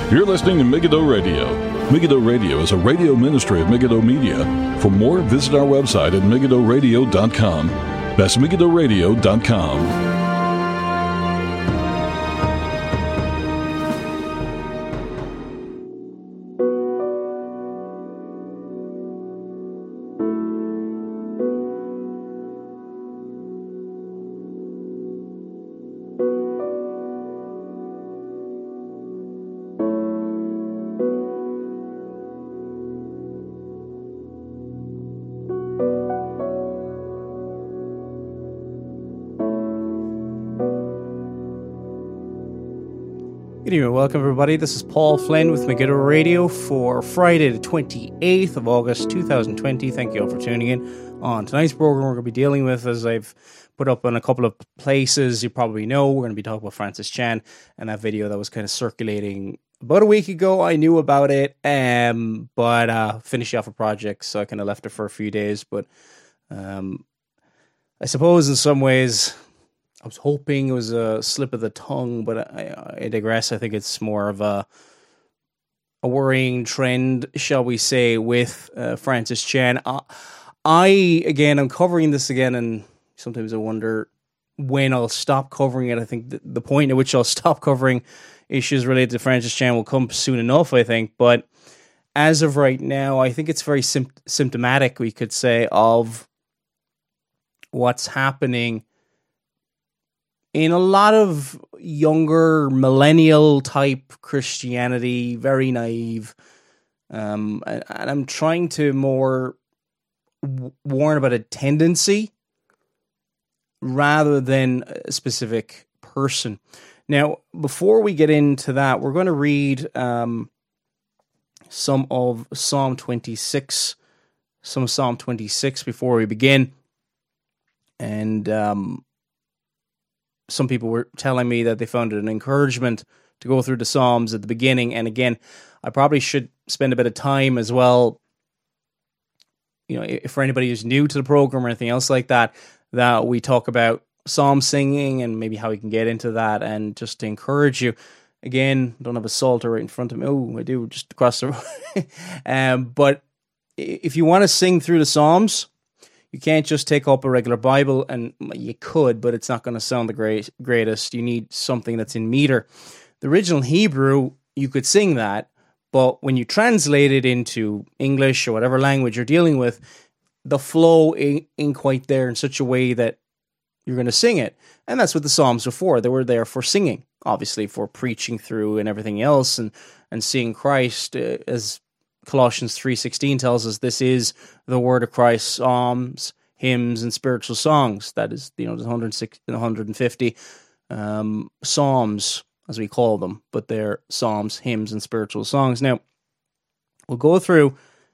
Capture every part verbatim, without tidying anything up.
You're listening to Megiddo Radio. Megiddo Radio is a radio ministry of Megiddo Media. For more, visit our website at megiddo radio dot com. That's megiddo radio dot com. Good evening, welcome everybody. This is Paul Flynn with Megiddo Radio for Friday the twenty-eighth of August two thousand twenty. Thank you all for tuning in. On tonight's program, we're going to be dealing with, as I've put up in a couple of places, you probably know, we're going to be talking about Francis Chan and that video that was kind of circulating about a week ago. I knew about it, um, but uh, finishing off a project, so I kind of left it for a few days. But um, I suppose in some ways, I was hoping it was a slip of the tongue, but I, I digress. I think it's more of a a worrying trend, shall we say, with uh, Francis Chan. I, I, again, I'm covering this again, and sometimes I wonder when I'll stop covering it. I think the, the point at which I'll stop covering issues related to Francis Chan will come soon enough, I think. But as of right now, I think it's very sim- symptomatic, we could say, of what's happening in a lot of younger millennial type Christianity, very naive. Um, and, and I'm trying to more w- warn about a tendency rather than a specific person. Now, before we get into that, we're going to read um, some of Psalm twenty-six, some of Psalm twenty-six before we begin. And um, some people were telling me that they found it an encouragement to go through the Psalms at the beginning. And again, I probably should spend a bit of time as well, you know, if for anybody who's new to the program or anything else like that, that we talk about psalm singing and maybe how we can get into that. And just to encourage you, again, don't have a psalter right in front of me. Oh, I do, just across the road. um, but if you want to sing through the Psalms, you can't just take up a regular Bible, and you could, but it's not going to sound the great, greatest. You need something that's in meter. The original Hebrew, you could sing that, but when you translate it into English or whatever language you're dealing with, the flow ain't, ain't quite there in such a way that you're going to sing it. And that's what the Psalms were for. They were there for singing, obviously for preaching through and everything else, and, and seeing Christ uh, as Colossians three sixteen tells us this is the word of Christ, psalms, hymns, and spiritual songs. That is, you know, there's one hundred sixty, one hundred fifty um, psalms, as we call them, but they're psalms, hymns, and spiritual songs. Now, we'll go through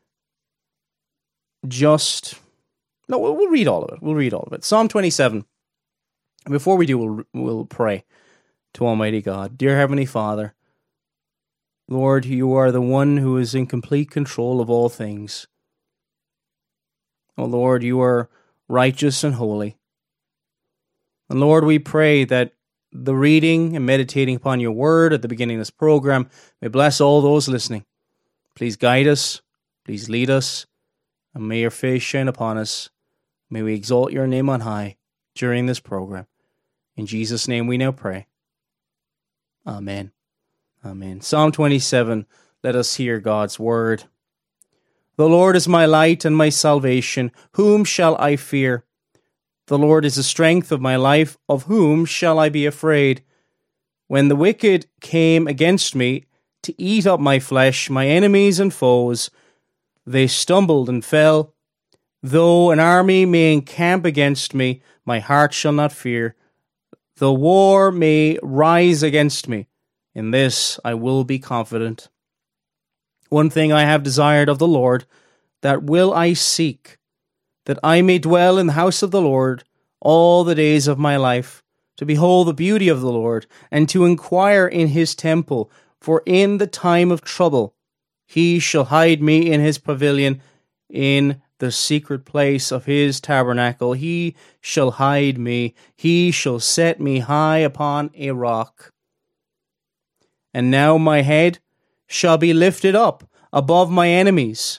just, no, we'll, we'll read all of it. We'll read all of it. Psalm twenty-seven. And before we do, we'll, we'll pray to Almighty God. Dear Heavenly Father, Lord, you are the one who is in complete control of all things. Oh Lord, you are righteous and holy. And Lord, we pray that the reading and meditating upon your word at the beginning of this program may bless all those listening. Please guide us, please lead us, and may your face shine upon us. May we exalt your name on high during this program. In Jesus' name we now pray. Amen. Amen. Psalm twenty-seven, let us hear God's word. The Lord is my light and my salvation. Whom shall I fear? The Lord is the strength of my life. Of whom shall I be afraid? When the wicked came against me to eat up my flesh, my enemies and foes, they stumbled and fell. Though an army may encamp against me, my heart shall not fear. The war may rise against me. In this I will be confident. One thing I have desired of the Lord, that will I seek, that I may dwell in the house of the Lord all the days of my life, to behold the beauty of the Lord, and to inquire in his temple. For in the time of trouble he shall hide me in his pavilion, in the secret place of his tabernacle. He shall hide me, he shall set me high upon a rock. And now my head shall be lifted up above my enemies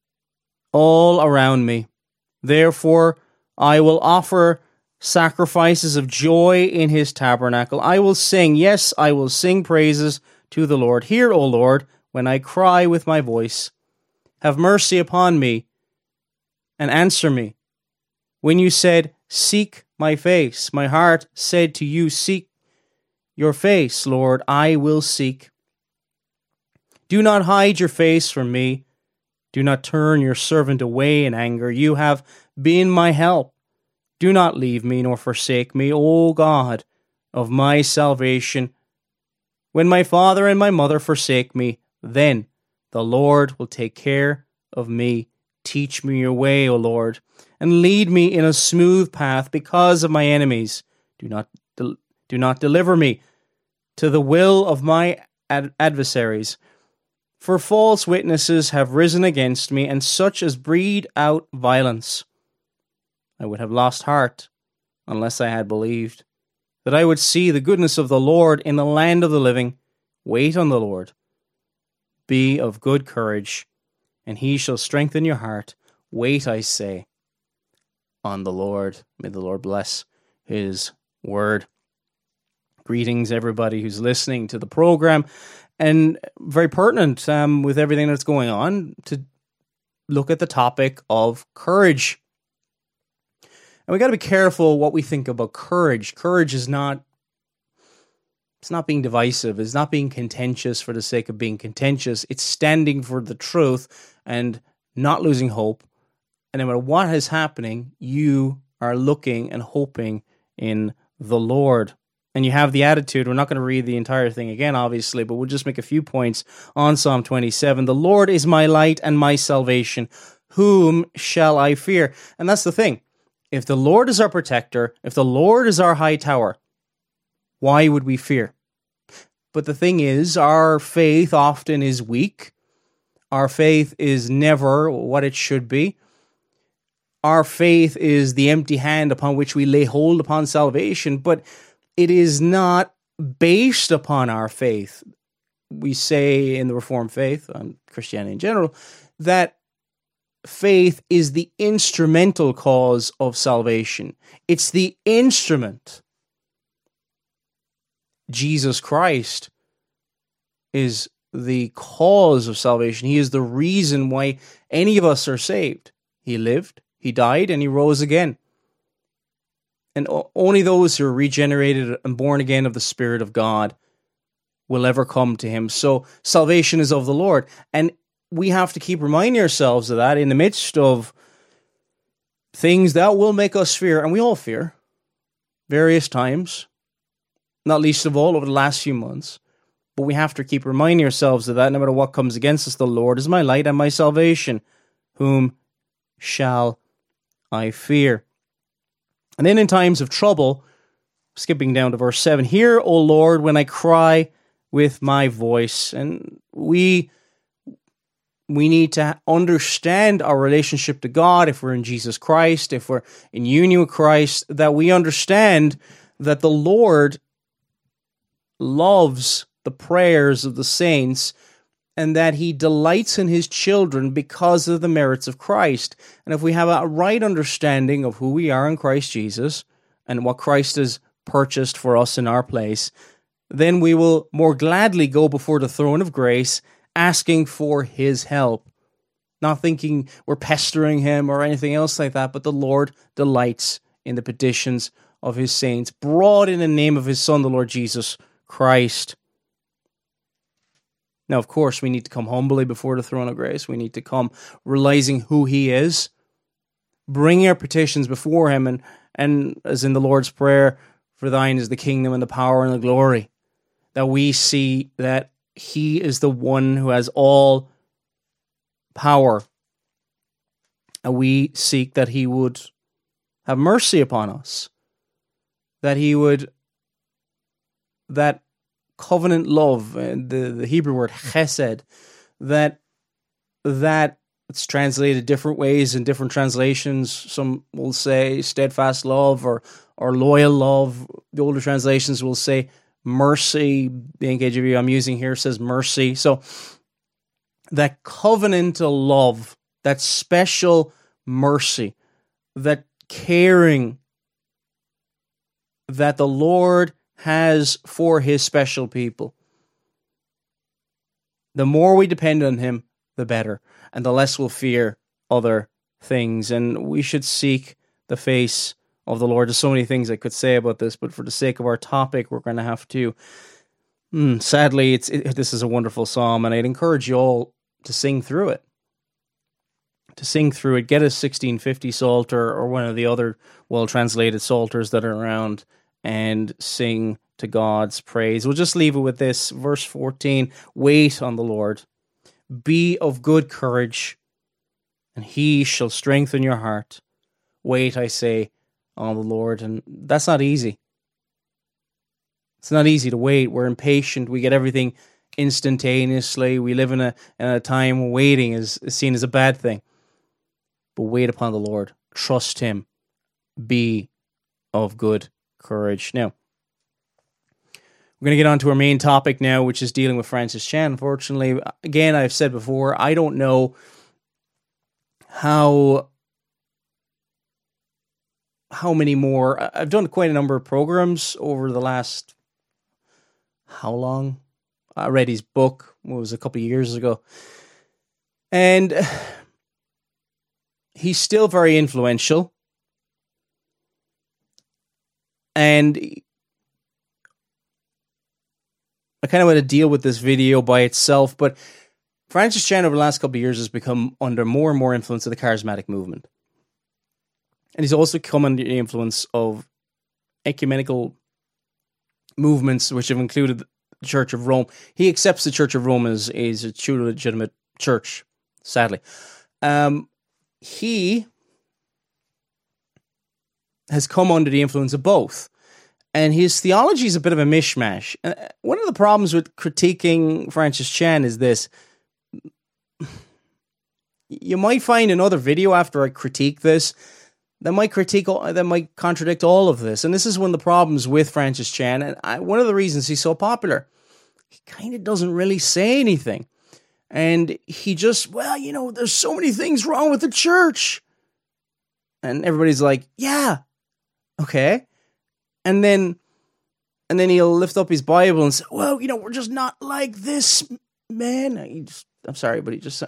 all around me. Therefore, I will offer sacrifices of joy in his tabernacle. I will sing, yes, I will sing praises to the Lord. Hear, O Lord, when I cry with my voice. Have mercy upon me and answer me. When you said, seek my face, my heart said to you, seek your face, Lord, I will seek. Do not hide your face from me. Do not turn your servant away in anger. You have been my help. Do not leave me nor forsake me, O God of my salvation. When my father and my mother forsake me, then the Lord will take care of me. Teach me your way, O Lord, and lead me in a smooth path because of my enemies. Do not, del- do not deliver me to the will of my ad- adversaries. For false witnesses have risen against me, and such as breed out violence. I would have lost heart unless I had believed that I would see the goodness of the Lord in the land of the living. Wait on the Lord. Be of good courage, and he shall strengthen your heart. Wait, I say, on the Lord. May the Lord bless his word. Greetings, everybody who's listening to the program, and very pertinent um, with everything that's going on to look at the topic of courage. And we got to be careful what we think about courage. Courage is not, it's not being divisive. It's not being contentious for the sake of being contentious. It's standing for the truth and not losing hope. And no matter what is happening, you are looking and hoping in the Lord. And you have the attitude, we're not going to read the entire thing again, obviously, but we'll just make a few points on Psalm twenty-seven. The Lord is my light and my salvation. Whom shall I fear? And that's the thing. If the Lord is our protector, if the Lord is our high tower, why would we fear? But the thing is, our faith often is weak. Our faith is never what it should be. Our faith is the empty hand upon which we lay hold upon salvation, but it is not based upon our faith. We say in the Reformed faith, and Christianity in general, that faith is the instrumental cause of salvation. It's the instrument. Jesus Christ is the cause of salvation. He is the reason why any of us are saved. He lived, he died, and he rose again. And only those who are regenerated and born again of the Spirit of God will ever come to him. So salvation is of the Lord. And we have to keep reminding ourselves of that in the midst of things that will make us fear. And we all fear, various times, not least of all over the last few months. But we have to keep reminding ourselves of that no matter what comes against us. The Lord is my light and my salvation. Whom shall I fear? And then in times of trouble, skipping down to verse seven, hear, O Lord, when I cry with my voice. And we we need to understand our relationship to God if we're in Jesus Christ, if we're in union with Christ, that we understand that the Lord loves the prayers of the saints and that he delights in his children because of the merits of Christ. And if we have a right understanding of who we are in Christ Jesus and what Christ has purchased for us in our place, then we will more gladly go before the throne of grace asking for his help. Not thinking we're pestering him or anything else like that, but the Lord delights in the petitions of his saints, brought in the name of his Son, the Lord Jesus Christ. Now, of course, we need to come humbly before the throne of grace. We need to come realizing who he is, bringing our petitions before him, and, and as in the Lord's Prayer, for thine is the kingdom and the power and the glory, that we see that he is the one who has all power, and we seek that he would have mercy upon us, that he would, that covenant love, and the, the Hebrew word chesed, that that it's translated different ways in different translations. Some will say steadfast love or or loyal love. The older translations will say mercy. The N K J V I'm using here says mercy. So that covenantal love, that special mercy, that caring that the Lord has for his special people. The more we depend on him, the better, and the less we'll fear other things. And we should seek the face of the Lord. There's so many things I could say about this, but for the sake of our topic, we're going to have to. Mm, sadly, it's it, this is a wonderful psalm, and I'd encourage you all to sing through it. To sing through it, get a sixteen fifty Psalter or one of the other well-translated Psalters that are around, and sing to God's praise. We'll just leave it with this, verse fourteen, wait on the Lord, be of good courage, and he shall strengthen your heart. Wait, I say, on the Lord. And that's not easy. It's not easy to wait. We're impatient. We get everything instantaneously. We live in a, in a time where waiting is, is seen as a bad thing. But wait upon the Lord. Trust him. Be of good courage. Now, we're going to get on to our main topic now, which is dealing with Francis Chan. Unfortunately, again, I've said before, I don't know how how many more. I've done quite a number of programs over the last, how long? I read his book, it was a couple of years ago. And he's still very influential. And I kind of want to deal with this video by itself, but Francis Chan over the last couple of years has become under more and more influence of the charismatic movement. And he's also come under the influence of ecumenical movements, which have included the Church of Rome. He accepts the Church of Rome as, as a true legitimate church, sadly. Um, he has come under the influence of both. And his theology is a bit of a mishmash. Uh, one of the problems with critiquing Francis Chan is this. You might find another video after I critique this that might critique, that might contradict all of this. And this is one of the problems with Francis Chan. And I, one of the reasons he's so popular, he kind of doesn't really say anything. And he just, well, you know, there's so many things wrong with the church. And everybody's like, yeah, okay. And then, and then he'll lift up his Bible and say, well, you know, we're just not like this, man. He just, I'm sorry, but he just,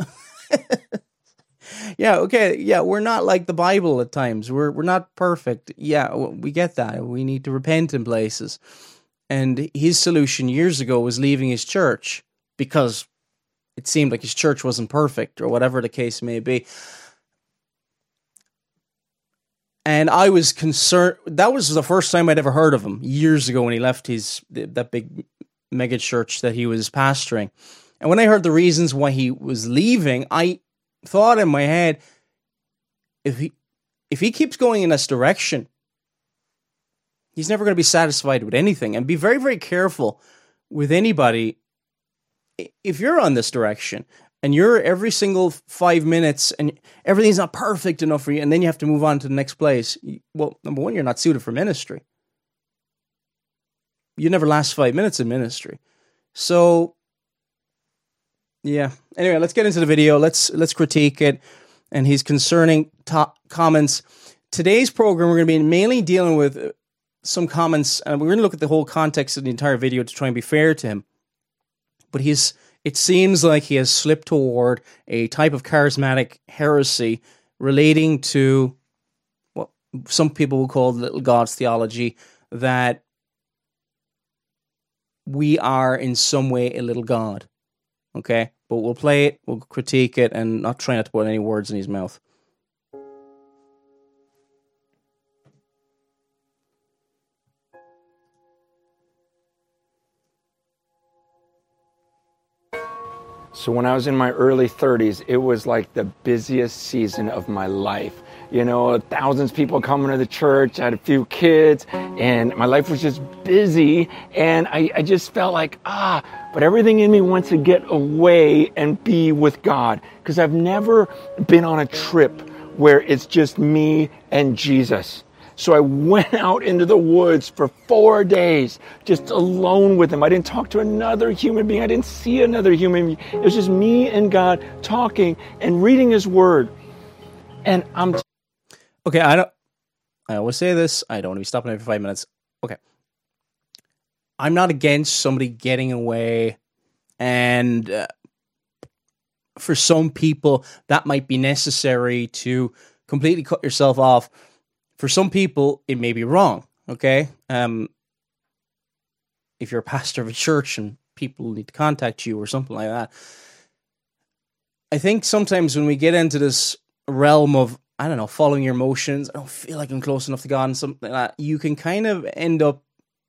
yeah, okay, yeah, we're not like the Bible at times. We're we're not perfect. Yeah, we get that. We need to repent in places. And his solution years ago was leaving his church because it seemed like his church wasn't perfect, or whatever the case may be. And I was concerned. That was the first time I'd ever heard of him, years ago when he left his that big mega church that he was pastoring. And when I heard the reasons why he was leaving, I thought in my head, if he if he keeps going in this direction, he's never going to be satisfied with anything. And be very, very careful with anybody. If you're on this direction and you're every single five minutes and everything's not perfect enough for you, and then you have to move on to the next place, well, number one, you're not suited for ministry. You never last five minutes in ministry. So, yeah. Anyway, let's get into the video. Let's let's critique it and his concerning top comments. Today's program, we're going to be mainly dealing with some comments, and we're going to look at the whole context of the entire video to try and be fair to him. But he's it seems like he has slipped toward a type of charismatic heresy relating to what some people will call little God's theology, that we are in some way a little God. Okay? But we'll play it, we'll critique it, and not try not to put any words in his mouth. So when I was in my early thirties, it was like the busiest season of my life. You know, thousands of people coming to the church, I had a few kids, and my life was just busy, and I, I just felt like, ah, but everything in me wants to get away and be with God, because I've never been on a trip where it's just me and Jesus. So I went out into the woods for four days, just alone with him. I didn't talk to another human being. I didn't see another human being. It was just me and God talking and reading his word. And I'm... T- okay, I don't... I always say this. I don't want to be stopping every five minutes. Okay. I'm not against somebody getting away, and uh, for some people, that might be necessary to completely cut yourself off. For some people, it may be wrong, okay? Um, if you're a pastor of a church and people need to contact you or something like that. I think sometimes when we get into this realm of, I don't know, following your emotions, I don't feel like I'm close enough to God and something like that, you can kind of end up,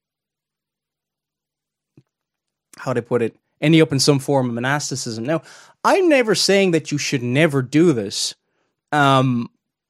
how to put it, ending up in some form of monasticism. Now, I'm never saying that you should never do this, um,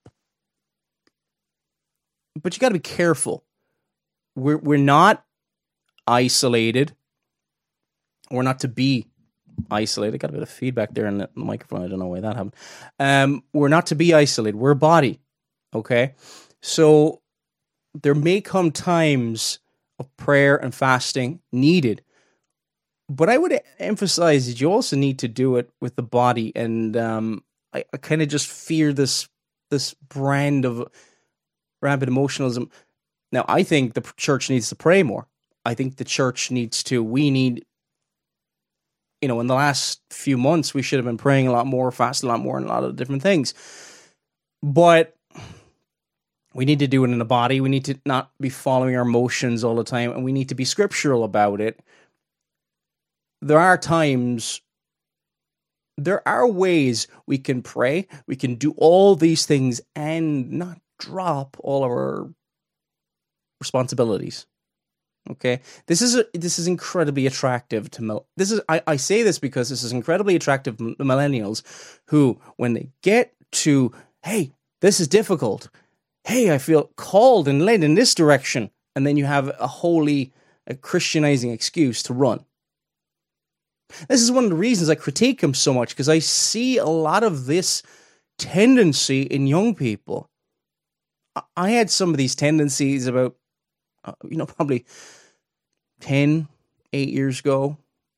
but you got to be careful. We're we're not isolated. We're not to be isolated. Got a bit of feedback there in the microphone. I don't know why that happened. Um, we're not to be isolated. We're a body, okay? So there may come times of prayer and fasting needed, but I would emphasize that you also need to do it with the body. And um, I, I kind of just fear this this brand of rampant emotionalism. Now, I think the church needs to pray more. I think the church needs to, we need, you know, in the last few months, we should have been praying a lot more, fasting a lot more, and a lot of different things. But we need to do it in the body. We need to not be following our emotions all the time, and we need to be scriptural about it. There are times, there are ways we can pray, we can do all these things and not drop all of our responsibilities. Okay, this is a, this is incredibly attractive to this is I, I say this because this is incredibly attractive to millennials who, when they get to, hey, this is difficult, hey, I feel called and led in this direction, and then you have a holy, a Christianizing excuse to run. This is one of the reasons I critique him so much, because I see a lot of this tendency in young people. I had some of these tendencies about, uh, you know, probably ten, eight years ago.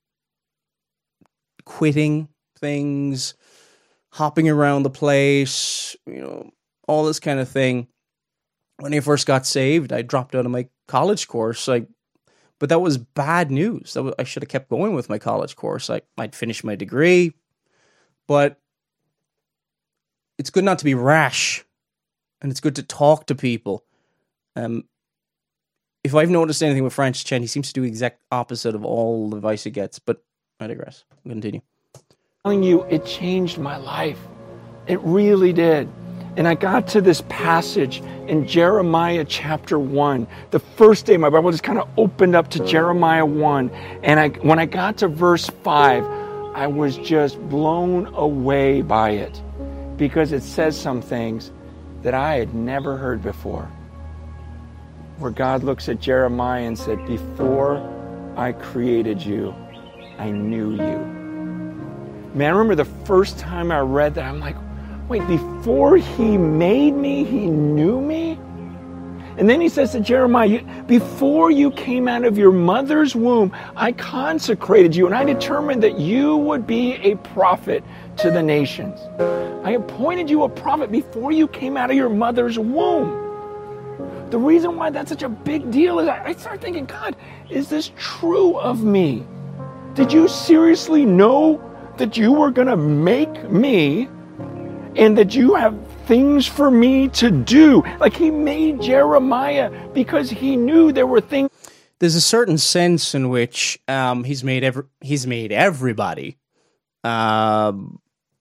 Quitting things, hopping around the place, you know, all this kind of thing. When I first got saved, I dropped out of my college course. I But that was bad news. That was, I should have kept going with my college course. I, I'd finished my degree. But it's good not to be rash. And it's good to talk to people. Um, if I've noticed anything with Francis Chan, he seems to do the exact opposite of all the advice he gets. But I digress. I'll continue. I'm telling you, it changed my life. It really did. And I got to this passage in Jeremiah chapter one. The first day my Bible just kind of opened up to Jeremiah one. And I, when I got to verse five, I was just blown away by it. Because it says some things that I had never heard before. Where God looks at Jeremiah and said, before I created you, I knew you. Man, I remember the first time I read that, I'm like, wait, before he made me, he knew me? And then he says to Jeremiah, before you came out of your mother's womb, I consecrated you, and I determined that you would be a prophet to the nations. I appointed you a prophet before you came out of your mother's womb. The reason why that's such a big deal is I start thinking, God, is this true of me? Did you seriously know that you were going to make me and that you have things for me to do? Like, he made Jeremiah because he knew there were things. There's a certain sense in which um, he's made every, he's made everybody. Um,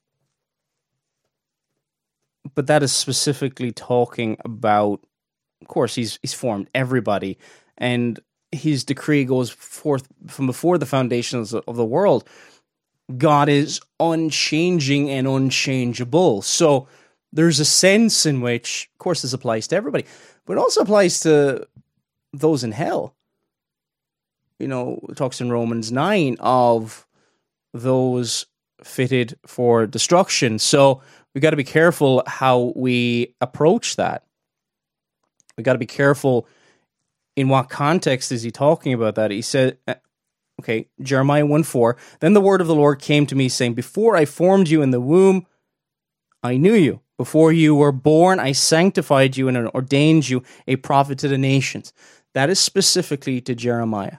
but that is specifically talking about, of course, he's he's formed everybody, and his decree goes forth from before the foundations of the world. God is unchanging and unchangeable. So there's a sense in which, of course, this applies to everybody, but it also applies to those in hell. You know, it talks in Romans nine of those fitted for destruction. So we got to be careful how we approach that. we got to be careful in what context is he talking about that. He said, okay, Jeremiah one four, then the word of the Lord came to me saying, before I formed you in the womb, I knew you. Before you were born, I sanctified you and ordained you a prophet to the nations. That is specifically to Jeremiah.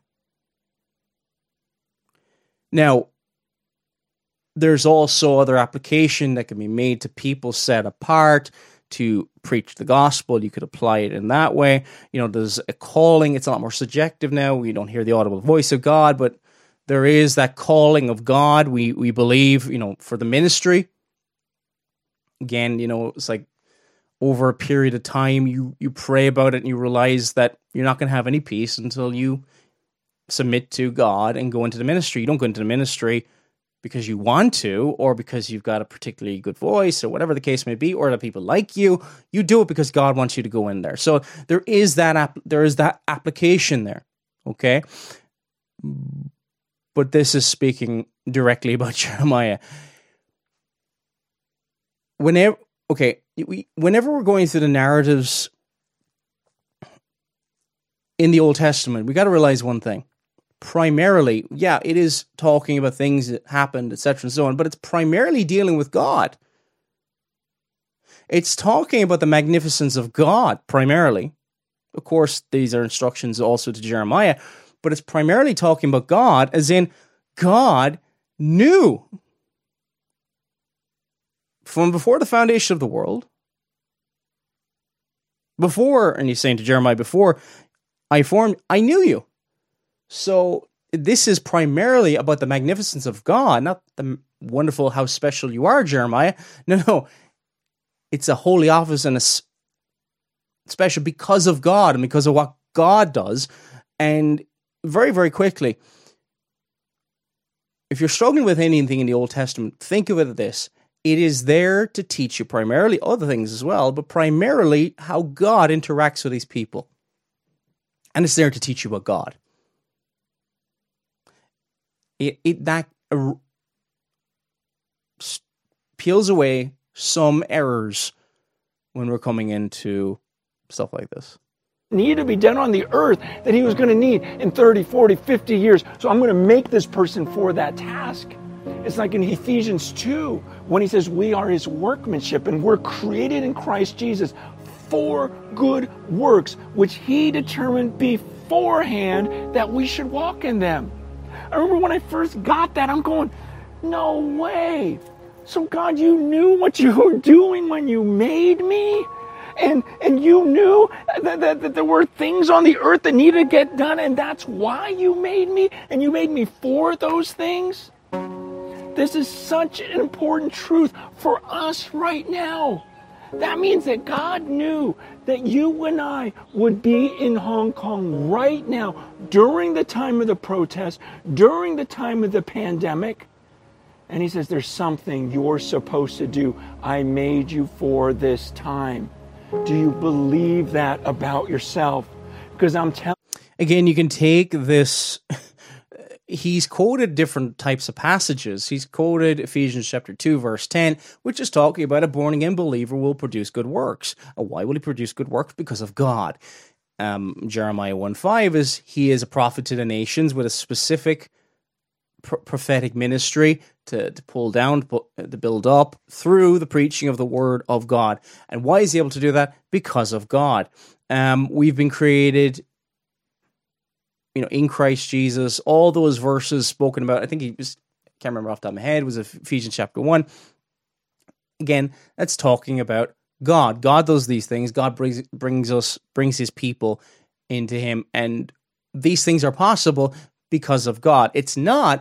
Now, there's also other application that can be made to people set apart to preach the gospel. You could apply it in that way. You know, there's a calling. It's a lot more subjective now. We don't hear the audible voice of God, but there is that calling of God. We we believe, you know, for the ministry. Again, you know, it's like over a period of time, you you pray about it and you realize that you're not going to have any peace until you submit to God and go into the ministry. You don't go into the ministry because you want to, or because you've got a particularly good voice, or whatever the case may be, or that people like you. You do it because God wants you to go in there. So there is that app, there is that application there, okay? But this is speaking directly about Jeremiah. Whenever, okay, we, whenever we're going through the narratives in the Old Testament, we got to realize one thing. Primarily, yeah, it is talking about things that happened, et cetera, and so on, but it's primarily dealing with God. It's talking about the magnificence of God, primarily. Of course, these are instructions also to Jeremiah, but it's primarily talking about God, as in God knew from before the foundation of the world, before, and he's saying to Jeremiah, before I formed, I knew you. So this is primarily about the magnificence of God, not the wonderful how special you are, Jeremiah. No, no. It's a holy office and a special because of God and because of what God does. And very, very quickly, if you're struggling with anything in the Old Testament, think of it as this. It is there to teach you primarily other things as well, but primarily how God interacts with these people. And it's there to teach you about God. It, it that uh, peels away some errors when we're coming into stuff like this. Needed to be done on the earth that he was going to need in thirty, forty, fifty years. So I'm going to make this person for that task. It's like in Ephesians two, when he says we are his workmanship and we're created in Christ Jesus for good works, which he determined beforehand that we should walk in them. I remember when I first got that, I'm going, no way. So God, you knew what you were doing when you made me? And and you knew that, that, that there were things on the earth that needed to get done, and that's why you made me? And you made me for those things? This is such an important truth for us right now. That means that God knew that you and I would be in Hong Kong right now during the time of the protest, during the time of the pandemic. And he says, there's something you're supposed to do. I made you for this time. Do you believe that about yourself? Because I'm telling Again, you can take this. He's quoted different types of passages. He's quoted Ephesians chapter two, verse ten, which is talking about a born-again believer will produce good works. Why will he produce good works? Because of God. Um, Jeremiah one five is, he is a prophet to the nations with a specific pr- prophetic ministry to, to pull down, to, to build up through the preaching of the word of God. And why is he able to do that? Because of God. Um, we've been created, you know, in Christ Jesus. All those verses spoken about, I think he was, I can't remember off the top of my head, was Ephesians chapter one. Again, that's talking about God. God does these things. God brings brings us, brings his people into him. And these things are possible because of God. It's not,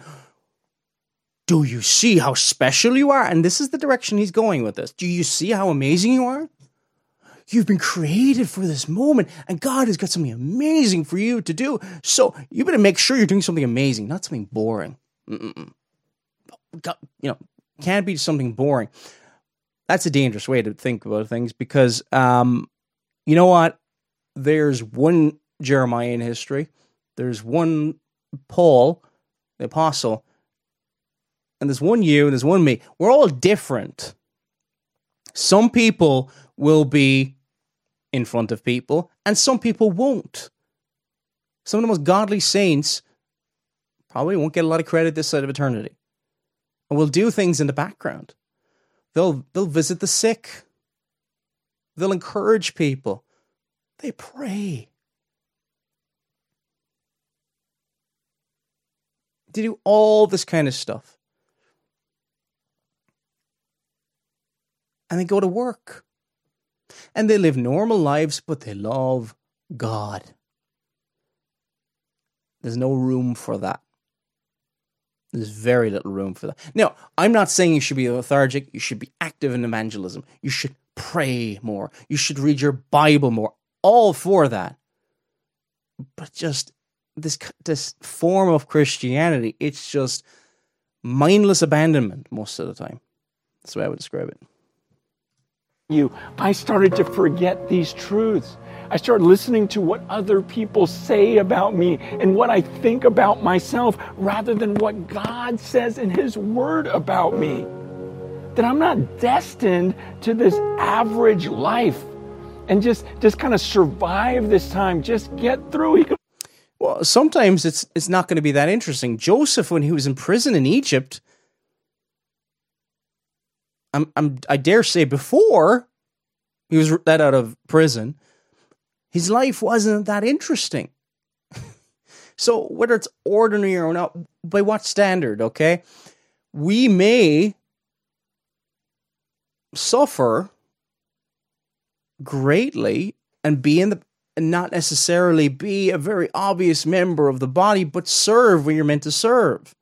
do you see how special you are? And this is the direction he's going with this. Do you see how amazing you are? You've been created for this moment, and God has got something amazing for you to do. So you better make sure you're doing something amazing, not something boring. Mm-mm. God, you know, can't be something boring. That's a dangerous way to think about things because, um, you know what? There's one Jeremiah in history. There's one Paul, the apostle, and there's one you, and there's one me. We're all different. Some people will be in front of people, And some people won't. Some of the most godly saints probably won't get a lot of credit this side of eternity. And will do things in the background. They'll they'll visit the sick. They'll encourage people. They pray. They do all this kind of stuff. And they go to work. And they live normal lives, but they love God. There's no room for that. There's very little room for that. Now, I'm not saying you should be lethargic. You should be active in evangelism. You should pray more. You should read your Bible more. All for that. But just this, this form of Christianity, it's just mindless abandonment most of the time. That's the way I would describe it. You, I started to forget these truths. I started listening to what other people say about me and what I think about myself rather than what God says in His Word about me. That I'm not destined to this average life and just, just kind of survive this time, just get through. He could- well, sometimes it's it's not going to be that interesting. Joseph, when he was in prison in Egypt, I'm, I'm, I dare say before he was let out of prison, his life wasn't that interesting. So whether it's ordinary or not, by what standard, okay? We may suffer greatly and be in the and not necessarily be a very obvious member of the body, but serve when you're meant to serve.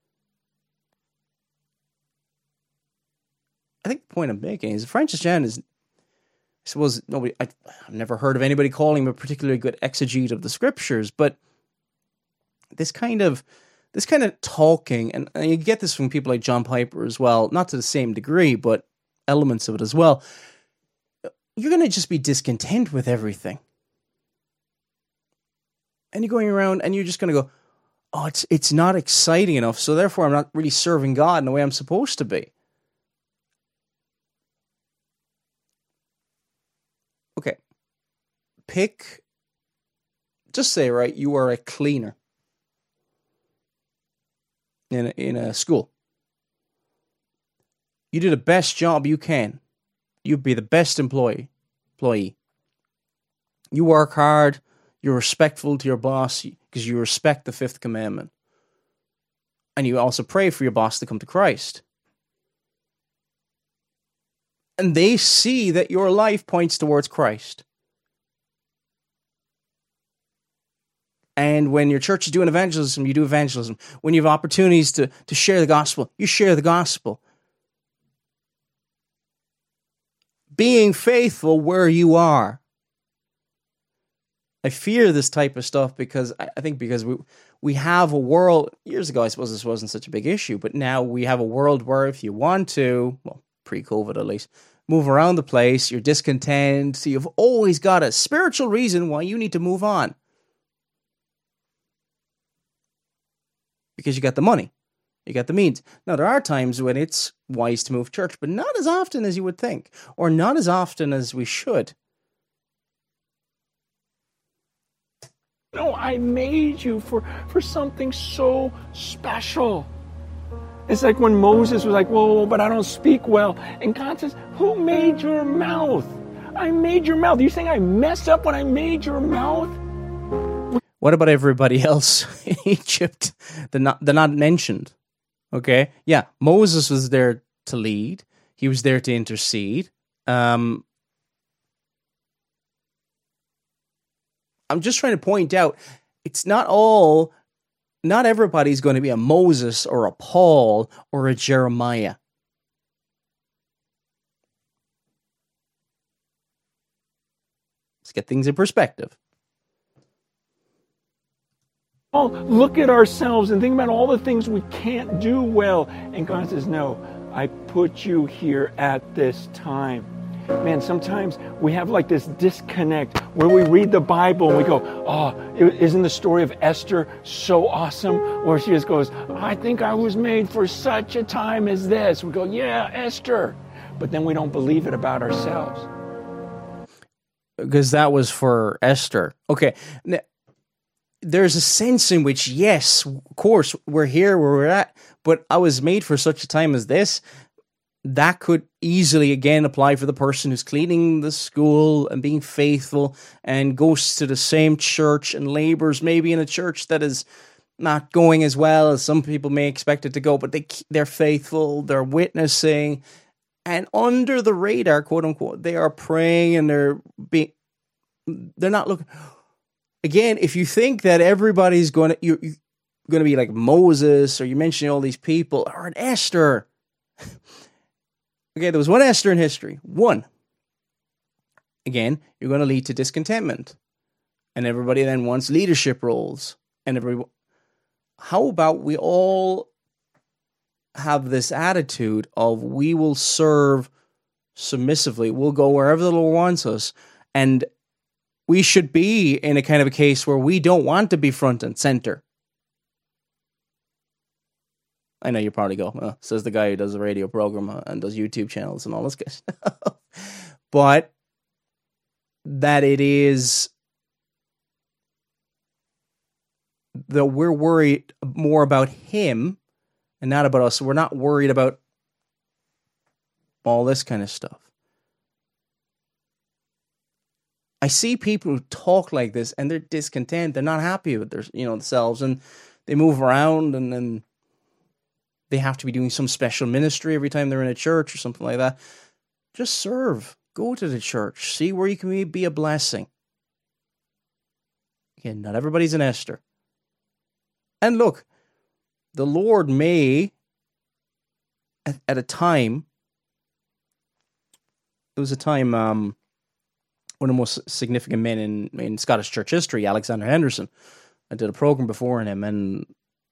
I think the point I'm making is Francis Chan is, I suppose, nobody, I, I've never heard of anybody calling him a particularly good exegete of the scriptures, but this kind of, this kind of talking, and, and you get this from people like John Piper as well, not to the same degree, but elements of it as well. You're going to just be discontent with everything. And you're going around and you're just going to go, oh, it's it's not exciting enough, so therefore I'm not really serving God in the way I'm supposed to be. Okay. Pick, just say, right, you are a cleaner in a, in a school. You do the best job you can. You'd be the best employee. Employee. You work hard. You're respectful to your boss because you respect the fifth commandment. And you also pray for your boss to come to Christ. And they see that your life points towards Christ. And when your church is doing evangelism, you do evangelism. When you have opportunities to, to share the gospel, you share the gospel. Being faithful where you are. I fear this type of stuff because I, I think because we we have a world, years ago I suppose this wasn't such a big issue, but now we have a world where if you want to, well, pre-COVID at least, move around the place, you're discontent, so you've always got a spiritual reason why you need to move on. Because you got the money. You got the means. Now, there are times when it's wise to move church, but not as often as you would think, or not as often as we should. No, I made you for, for something so special. It's like when Moses was like, whoa, but I don't speak well. And God says, who made your mouth? I made your mouth. You think I messed up when I made your mouth? What about everybody else in Egypt? They're not, they're not mentioned. Okay? Yeah, Moses was there to lead. He was there to intercede. Um, I'm just trying to point out, it's not all, not everybody's going to be a Moses or a Paul or a Jeremiah. Let's get things in perspective. Oh, look at ourselves and think about all the things we can't do well. And God says, no, I put you here at this time. Man, sometimes we have like this disconnect where we read the Bible and we go, oh, isn't the story of Esther so awesome? Where she just goes, I think I was made for such a time as this. We go, yeah, Esther. But then we don't believe it about ourselves. because that was for Esther. Okay. Now, there's a sense in which, yes, of course, we're here where we're at, but I was made for such a time as this. That could easily, again, apply for the person who's cleaning the school and being faithful and goes to the same church and labors maybe in a church that is not going as well as some people may expect it to go, but they, they're faithful, they're witnessing, and under the radar, quote unquote, they are praying and they're being, they're not looking. Again, if you think that everybody's going to, you're, you're going to be like Moses, or you're mentioning all these people, or an Esther. Okay, there was one Esther in history. One. Again, you're going to lead to discontentment. And everybody then wants leadership roles. And everybody, how about we all have this attitude of we will serve submissively. We'll go wherever the Lord wants us. And we should be in a kind of a case where we don't want to be front and center. I know you probably go, oh, says the guy who does a radio program and does YouTube channels and all this kind of stuff. But that it is that we're worried more about him and not about us. We're not worried about all this kind of stuff. I see people who talk like this and they're discontent. They're not happy with their, you know, themselves, and they move around, and then they have to be doing some special ministry every time they're in a church or something like that. Just serve. Go to the church. See where you can be a blessing. Again, not everybody's an Esther. And look, the Lord may, at, at a time, there was a time, um, one of the most significant men in, in Scottish church history, Alexander Henderson. I did a program before him, and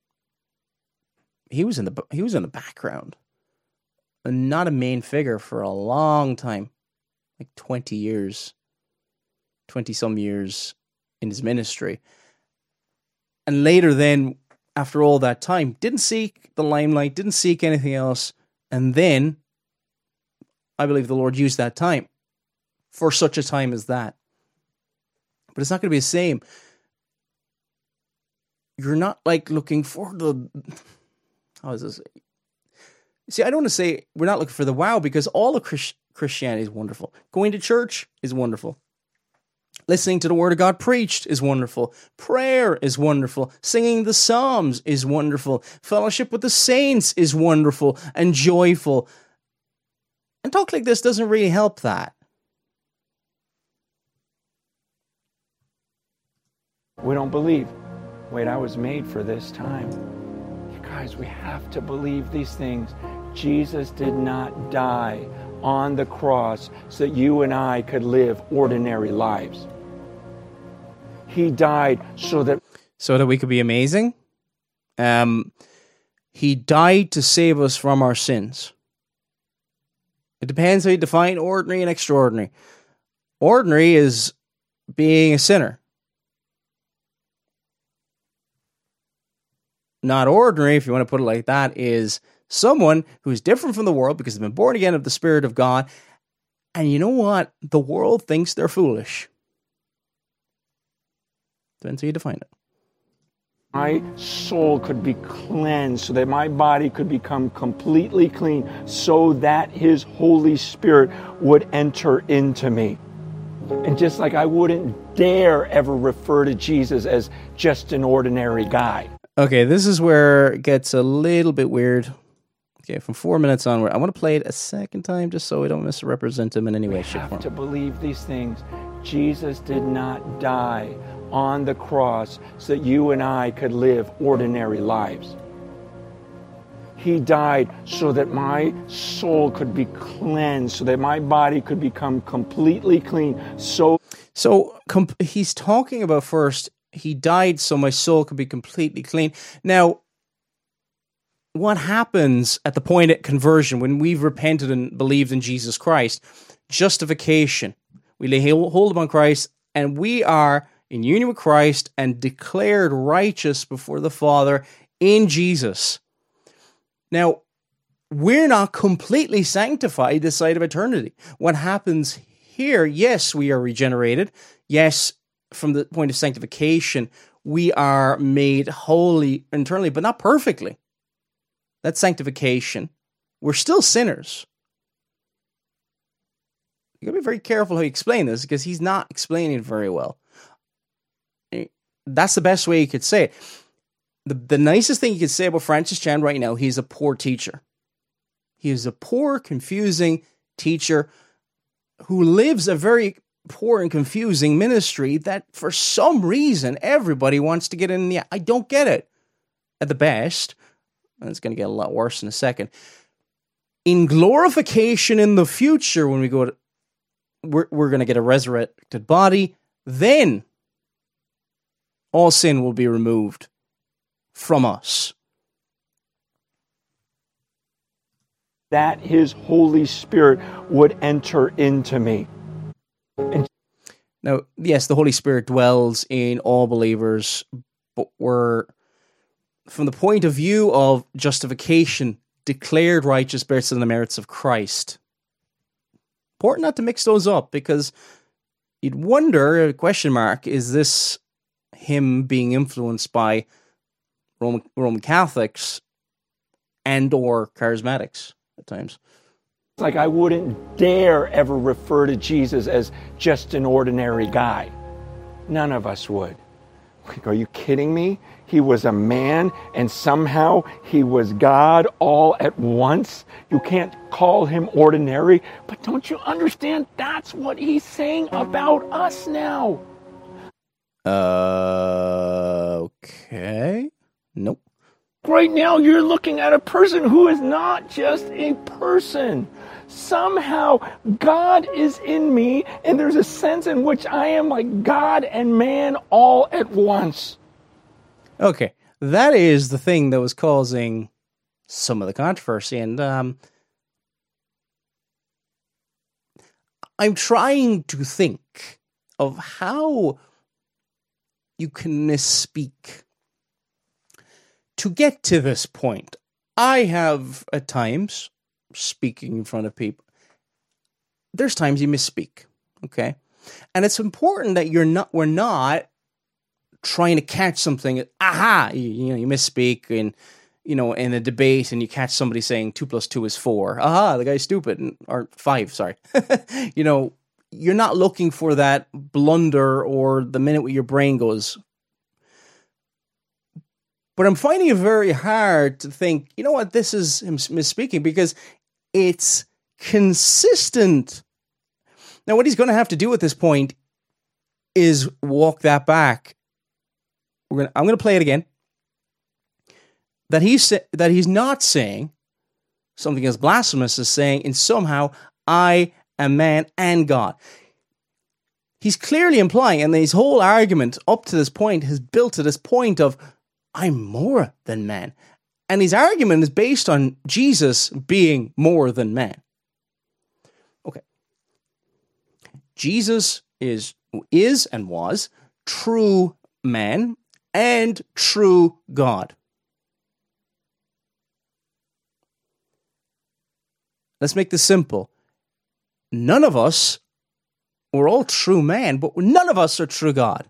he was in the he was in the background, and not a main figure for a long time, like twenty years, twenty some years in his ministry. And later, then after all that time, didn't seek the limelight, didn't seek anything else, and then I believe the Lord used that time for such a time as that. But it's not going to be the same. You're not like looking for the, how is this? See, I don't want to say we're not looking for the wow, because all of Christ- Christianity is wonderful. Going to church is wonderful. Listening to the Word of God preached is wonderful. Prayer is wonderful. Singing the Psalms is wonderful. Fellowship with the saints is wonderful and joyful. And talk like this doesn't really help that. We don't believe. Wait, I was made for this time. You guys, we have to believe these things. Jesus did not die on the cross so that you and I could live ordinary lives. He died so that so that we could be amazing. Um, he died to save us from our sins. It depends how you define ordinary and extraordinary. Ordinary is being a sinner. Not ordinary, if you want to put it like that, is someone who is different from the world because they've been born again of the Spirit of God. And you know what? The world thinks they're foolish. Depends how you define it. my soul could be cleansed, so that my body could become completely clean, so that His Holy Spirit would enter into me. And just like I wouldn't dare ever refer to Jesus as just an ordinary guy. Okay, this is where it gets a little bit weird. Okay, from four minutes onward, I want to play it a second time just so we don't misrepresent him in any way, shape, or form. We have to believe these things. Jesus did not die on the cross so that you and I could live ordinary lives. He died so that my soul could be cleansed, so that my body could become completely clean. So, so comp- he's talking about first, he died so my soul could be completely clean. Now, what happens at the point of conversion when we've repented and believed in Jesus Christ? Justification. We lay hold upon Christ, and we are in union with Christ and declared righteous before the Father in Jesus. Now, we're not completely sanctified this side of eternity. What happens here, yes, we are regenerated. Yes, from the point of sanctification, we are made holy internally, but not perfectly. That's sanctification. We're still sinners. You gotta be very careful how you explain this, because he's not explaining it very well. That's the best way you could say it. The, the nicest thing you could say about Francis Chan right now, he's a poor teacher. He is a poor, confusing teacher who lives a very poor and confusing ministry that for some reason everybody wants to get in. The, I don't get it. At the best, and it's going to get a lot worse in a second. In glorification in the future, when we go to, we're, we're going to get a resurrected body, then all sin will be removed from us. That his Holy Spirit would enter into me. And now, yes, the Holy Spirit dwells in all believers, but we're, from the point of view of justification, declared righteous based on the merits of Christ. Important not to mix those up, because you'd wonder, a question mark, is this him being influenced by Roman, Roman Catholics and or charismatics at times? Like, I wouldn't dare ever refer to Jesus as just an ordinary guy. None of us would. Like, are you kidding me? He was a man, and somehow he was God all at once. You can't call him ordinary, but don't you understand? That's what he's saying about us now. Uh, okay. Nope. Right now, you're looking at a person who is not just a person. Somehow, God is in me, and there's a sense in which I am like God and man all at once. Okay, that is the thing that was causing some of the controversy, and um, I'm trying to think of how you can misspeak to get to this point. I have, at times, speaking in front of people, there's times you misspeak, okay? And it's important that you're not, we're not trying to catch something, aha, you, you know, you misspeak in, you know, in a debate, and you catch somebody saying two plus two is four. Aha, the guy's stupid, and, or five, sorry. You know, you're not looking for that blunder or the minute where your brain goes. But I'm finding it very hard to think, you know what, this is him misspeaking, because it's consistent. Now, what he's going to have to do at this point is walk that back. We're gonna, I'm going to play it again. That he's that he's not saying something as blasphemous as saying, and somehow I am man and God. He's clearly implying, and his whole argument up to this point has built to this point of, I'm more than man. And his argument is based on Jesus being more than man. Okay. Jesus is, is and was true man and true God. Let's make this simple. None of us, we're all true man, but none of us are true God.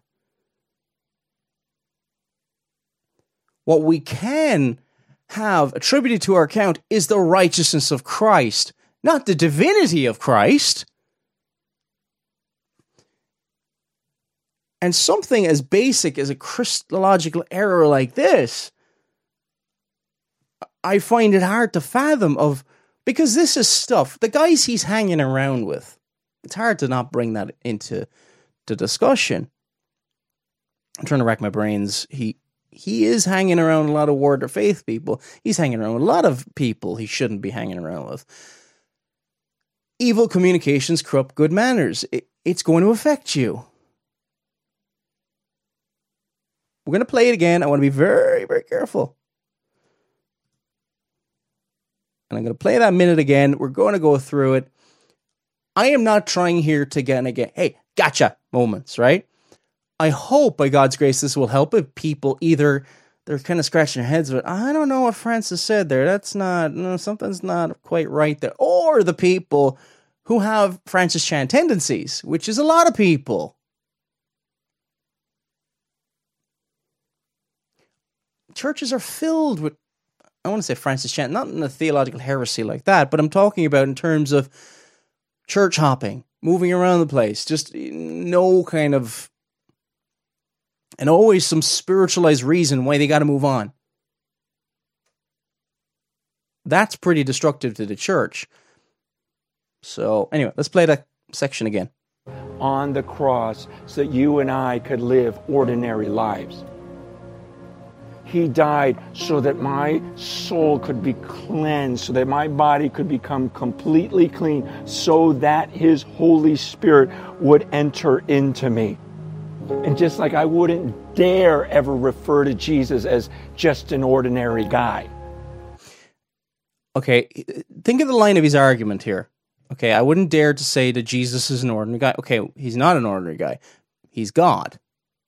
What we can have attributed to our account is the righteousness of Christ, not the divinity of Christ. And something as basic as a Christological error like this, I find it hard to fathom of, because this is stuff, the guys he's hanging around with, it's hard to not bring that into the discussion. I'm trying to rack my brains. He he is hanging around a lot of Word of Faith people. He's hanging around with a lot of people he shouldn't be hanging around with. Evil communications corrupt good manners. It, it's going to affect you. We're going to play it again. I want to be very, very careful. And I'm going to play that minute again. We're going to go through it. I am not trying here to get and get, hey, gotcha moments, right? I hope by God's grace this will help if people either they're kind of scratching their heads, but I don't know what Francis said there. That's not, no, something's not quite right there. Or the people who have Francis Chan tendencies, which is a lot of people. Churches are filled with, I want to say Francis Chan, not in a theological heresy like that, but I'm talking about in terms of church hopping, moving around the place, just no kind of, and always some spiritualized reason why they got to move on. That's pretty destructive to the church. So anyway, let's play that section again. On the cross so that you and I could live ordinary lives. He died so that my soul could be cleansed, so that my body could become completely clean, so that His Holy Spirit would enter into me. And just like I wouldn't dare ever refer to Jesus as just an ordinary guy. Okay, think of the line of his argument here. Okay, I wouldn't dare to say that Jesus is an ordinary guy. Okay, he's not an ordinary guy. He's God.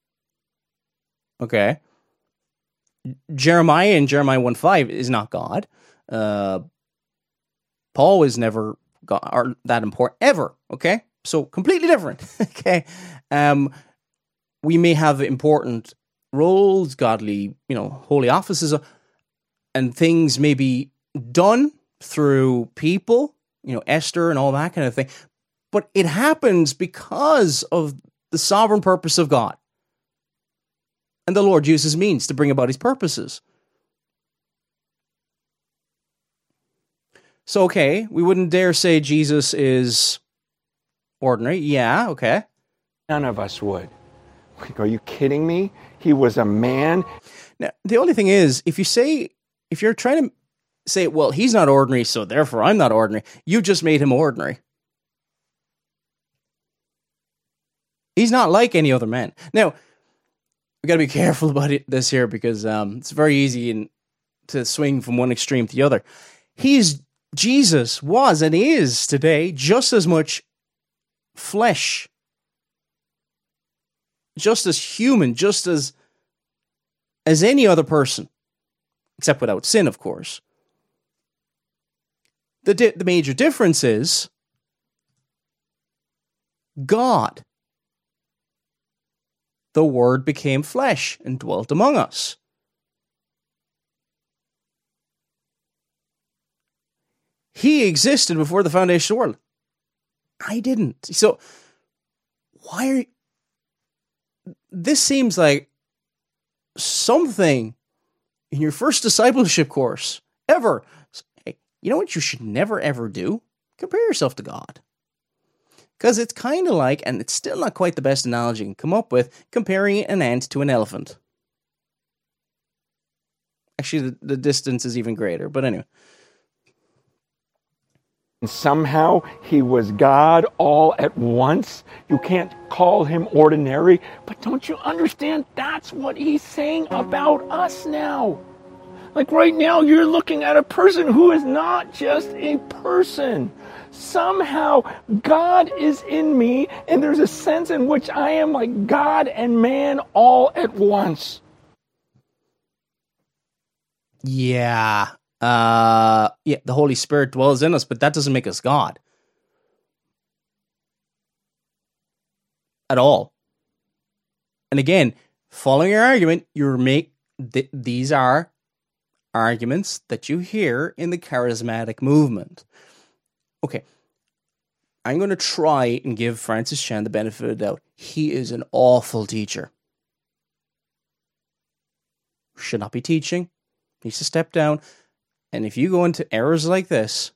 Okay. Jeremiah in Jeremiah one five is not God. Uh, Paul was never God, or that important, ever. Okay? So, completely different. Okay? Um, we may have important roles, godly, you know, holy offices, and things may be done through people, you know, Esther and all that kind of thing. But it happens because of the sovereign purpose of God. And the Lord uses means to bring about His purposes. So, okay, we wouldn't dare say Jesus is ordinary. Yeah, okay. None of us would. Are you kidding me? He was a man. Now, the only thing is, if you say, if you're trying to say, well, he's not ordinary, so therefore I'm not ordinary, you just made him ordinary. He's not like any other man. Now, we got to be careful about it, this here, because um, it's very easy in, to swing from one extreme to the other. He's, Jesus was and is today just as much flesh, just as human, just as as any other person, except without sin, of course. The di- the major difference is God. The Word became flesh and dwelt among us. He existed before the foundation of the world. I didn't. So, why are you... This seems like something in your first discipleship course ever. Hey, you know what you should never ever do? Compare yourself to God. Because it's kind of like, and it's still not quite the best analogy you can come up with, comparing an ant to an elephant. Actually, the, the distance is even greater, but anyway. And somehow he was God all at once. You can't call him ordinary, but don't you understand? That's what he's saying about us now. Like right now, you're looking at a person who is not just a person. Somehow, God is in me, and there's a sense in which I am like God and man all at once. Yeah. Uh, yeah, the Holy Spirit dwells in us, but that doesn't make us God. At all. And again, following your argument, you make th- these are arguments that you hear in the charismatic movement. Okay, I'm going to try and give Francis Chan the benefit of the doubt. He is an awful teacher. Should not be teaching. Needs to step down. And if you go into errors like this,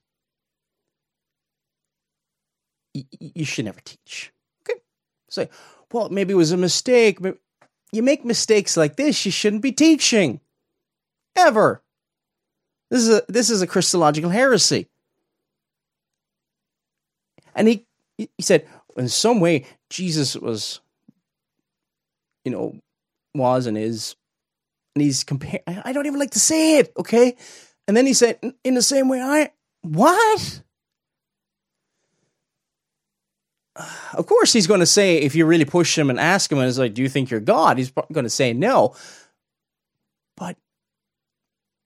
y- you should never teach. Okay? Say, well, maybe it was a mistake. You make mistakes like this, you shouldn't be teaching. Ever. This is a, this is a Christological heresy. And he he said, in some way, Jesus was, you know, was and is, and he's comparing, I don't even like to say it, okay? And then he said, in the same way, I, what? Of course he's going to say, if you really push him and ask him, and it's like, do you think you're God? He's going to say no. But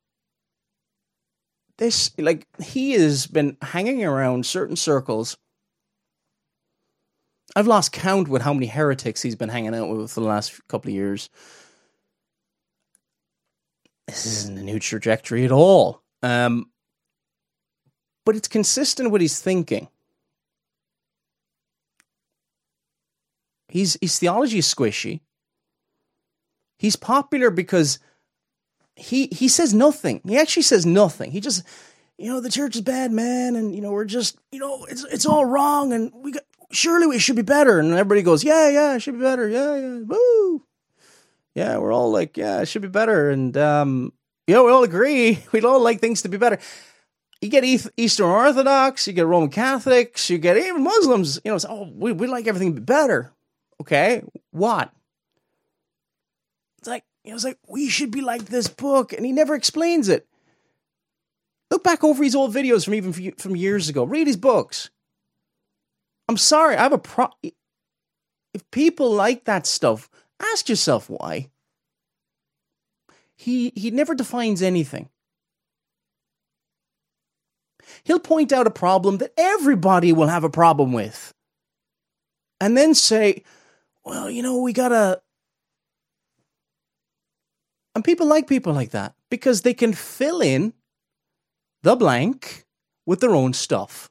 this, like, he has been hanging around certain circles I've lost count with how many heretics he's been hanging out with for the last couple of years. This isn't a new trajectory at all. Um, but it's consistent with his thinking. His, his theology is squishy. He's popular because he he says nothing. He actually says nothing. He just, you know, the church is bad, man, and, you know, we're just, you know, it's it's all wrong, and we got, surely we should be better. And everybody goes, yeah, yeah, it should be better. Yeah, yeah, woo. Yeah, we're all like, yeah, it should be better. And, um, you know, we all agree. We'd all like things to be better. You get Eastern Orthodox, you get Roman Catholics, you get even Muslims, you know, say, oh, we, we like everything to be better. Okay, what? It's like, you know, it's like, we should be like this book, and he never explains it. Look back over his old videos from even from years ago. Read his books. I'm sorry, I have a pro... If people like that stuff, ask yourself why. He he never defines anything. He'll point out a problem that everybody will have a problem with. And then say, well, you know, we gotta... And people like people like that because they can fill in the blank with their own stuff.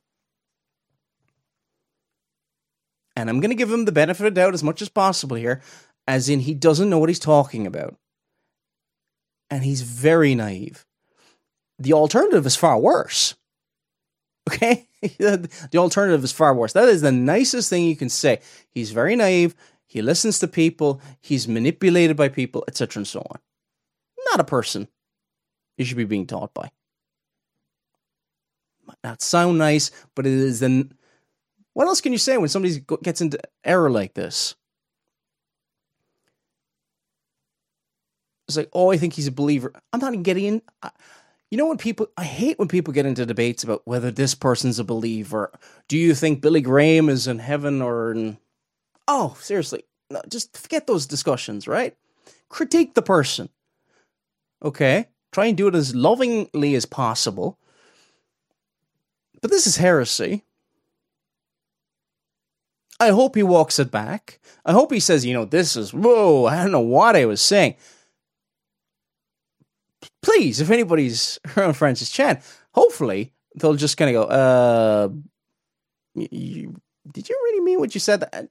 And I'm going to give him the benefit of doubt as much as possible here, as in he doesn't know what he's talking about. And he's very naive. The alternative is far worse. Okay? The alternative is far worse. That is the nicest thing you can say. He's very naive. He listens to people. He's manipulated by people, et cetera and so on. Not a person you should be being taught by. Might not sound nice, but it is then. What else can you say when somebody gets into error like this? It's like, oh, I think he's a believer. I'm not even getting in. I, you know when people, I hate when people get into debates about whether this person's a believer. Do you think Billy Graham is in heaven or in... Oh, seriously. No, just forget those discussions, right? Critique the person. Okay? Try and do it as lovingly as possible. But this is heresy. I hope he walks it back. I hope he says, you know, this is, whoa, I don't know what I was saying. Please, if anybody's around Francis Chan, hopefully they'll just kind of go, uh, you, did you really mean what you said? That?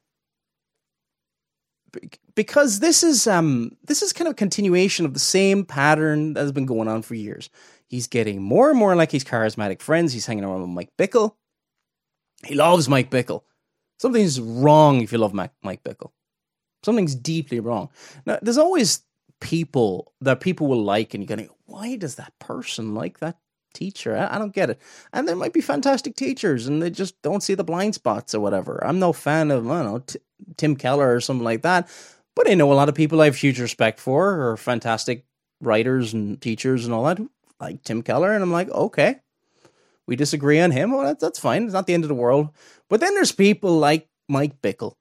Because this is um this is kind of a continuation of the same pattern that has been going on for years. He's getting more and more like his charismatic friends. He's hanging around with Mike Bickle. He loves Mike Bickle. Something's wrong if you love Mike, Mike Bickle. Something's deeply wrong. Now, there's always people that people will like, and you're going, why does that person like that teacher? I, I don't get it. And there might be fantastic teachers, and they just don't see the blind spots or whatever. I'm no fan of, I don't know, T- Tim Keller or something like that, but I know a lot of people I have huge respect for, or fantastic writers and teachers and all that, like Tim Keller, and I'm like, okay, we disagree on him. Well, that's, that's fine. It's not the end of the world. But then there's people like Mike Bickle.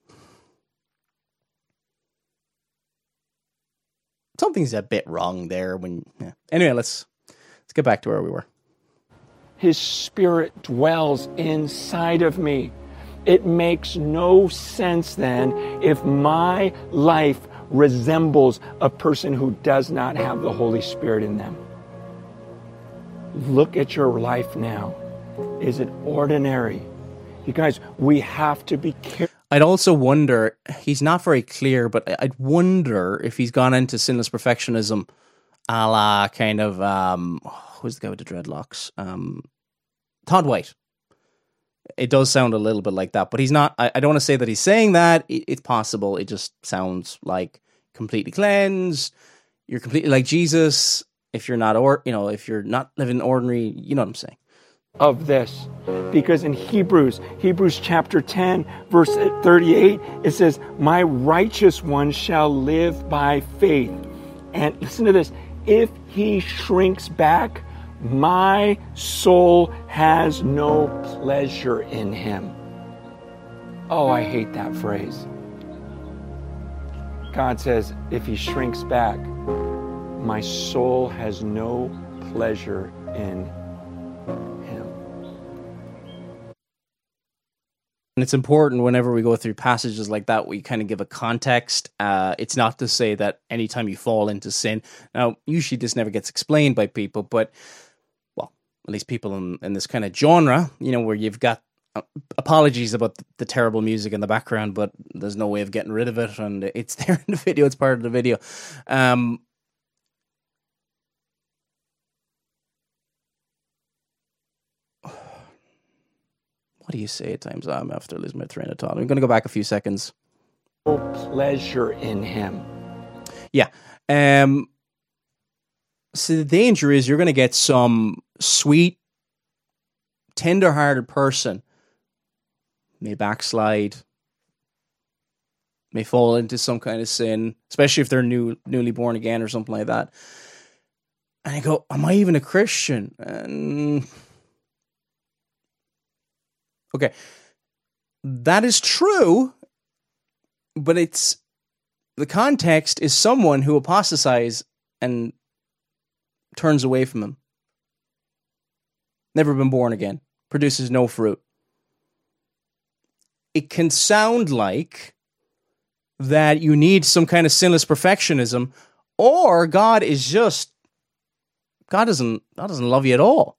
Something's a bit wrong there. When yeah. Anyway, let's let's get back to where we were. His Spirit dwells inside of me. It makes no sense then if my life resembles a person who does not have the Holy Spirit in them. Look at your life now. Is it ordinary? You guys, we have to be careful. I'd also wonder, he's not very clear, but I'd wonder if he's gone into sinless perfectionism a la kind of, um, who's the guy with the dreadlocks? Um, Todd White. It does sound a little bit like that, but he's not, I, I don't want to say that he's saying that. It, it's possible. It just sounds like completely cleansed. You're completely like Jesus. If you're not, or you know, if you're not living ordinary, you know what I'm saying. Of this, because in Hebrews, Hebrews chapter ten, verse thirty-eight, it says, my righteous one shall live by faith. And listen to this, if he shrinks back, my soul has no pleasure in him. Oh, I hate that phrase. God says, if he shrinks back, my soul has no pleasure in him. And it's important whenever we go through passages like that, we kind of give a context. Uh, it's not to say that anytime you fall into sin. Now, usually this never gets explained by people, but, well, at least people in, in this kind of genre, you know, where you've got uh, apologies about the, the terrible music in the background, but there's no way of getting rid of it, and it's there in the video, it's part of the video. Um, What do you say at times? I'm after losing my train of thought. I'm going to go back a few seconds. Pleasure in him. Yeah. Um, so the danger is you're going to get some sweet, tender-hearted person may backslide, may fall into some kind of sin, especially if they're new, newly born again or something like that. And I go, am I even a Christian? And... Okay, that is true, but it's the context is someone who apostatizes and turns away from him. Never been born again, produces no fruit. It can sound like that you need some kind of sinless perfectionism, or God is just, God doesn't, God doesn't love you at all.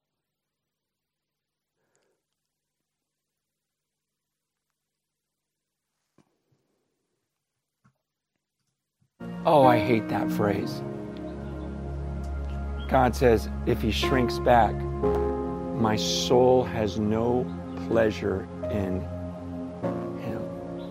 Oh, I hate that phrase. God says, if he shrinks back, my soul has no pleasure in him.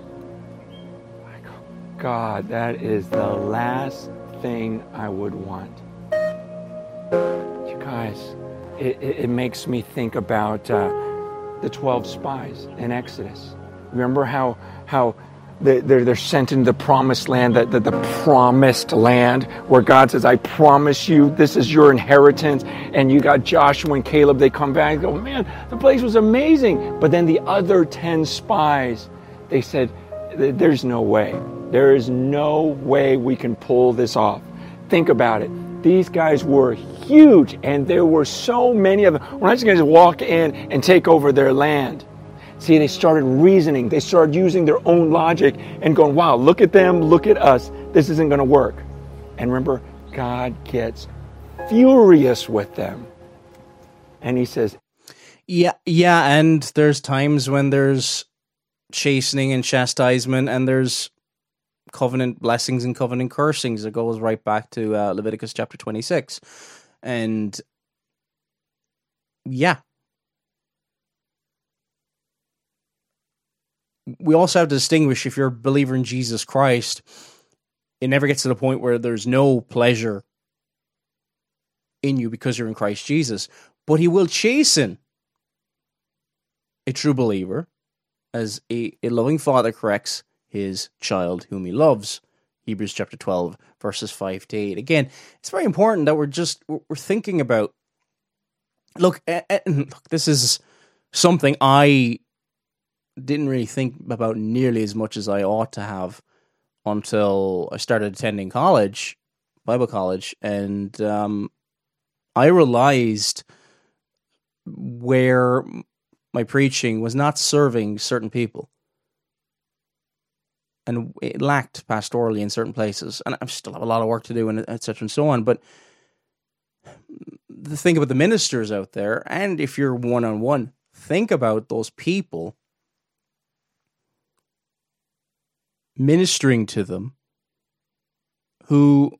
I go, God, that is the last thing I would want. You guys, it, it, it makes me think about uh, the twelve spies in Exodus. Remember how how They're, they're sent into the promised land, the, the, the promised land where God says, I promise you, this is your inheritance. And you got Joshua and Caleb, they come back and go, man, the place was amazing. But then the other ten spies, they said, there's no way. There is no way we can pull this off. Think about it. These guys were huge, and there were so many of them. We're not just going to walk in and take over their land. See, they started reasoning. They started using their own logic and going, wow, look at them, look at us. This isn't going to work. And remember, God gets furious with them. And he says... Yeah, yeah, and there's times when there's chastening and chastisement, and there's covenant blessings and covenant cursings. It goes right back to uh, Leviticus chapter twenty-six. And yeah. We also have to distinguish, if you're a believer in Jesus Christ, it never gets to the point where there's no pleasure in you because you're in Christ Jesus. But he will chasten a true believer as a, a loving father corrects his child whom he loves. Hebrews chapter twelve, verses five to eight. Again, it's very important that we're just, we're thinking about, look, uh, uh, look this is something I... didn't really think about nearly as much as I ought to have until I started attending college, Bible college, and um, I realized where my preaching was not serving certain people, and it lacked pastorally in certain places, and I still have a lot of work to do, and et cetera and so on. But the thing about the ministers out there, and if you're one on one, think about those people. Ministering to them, who,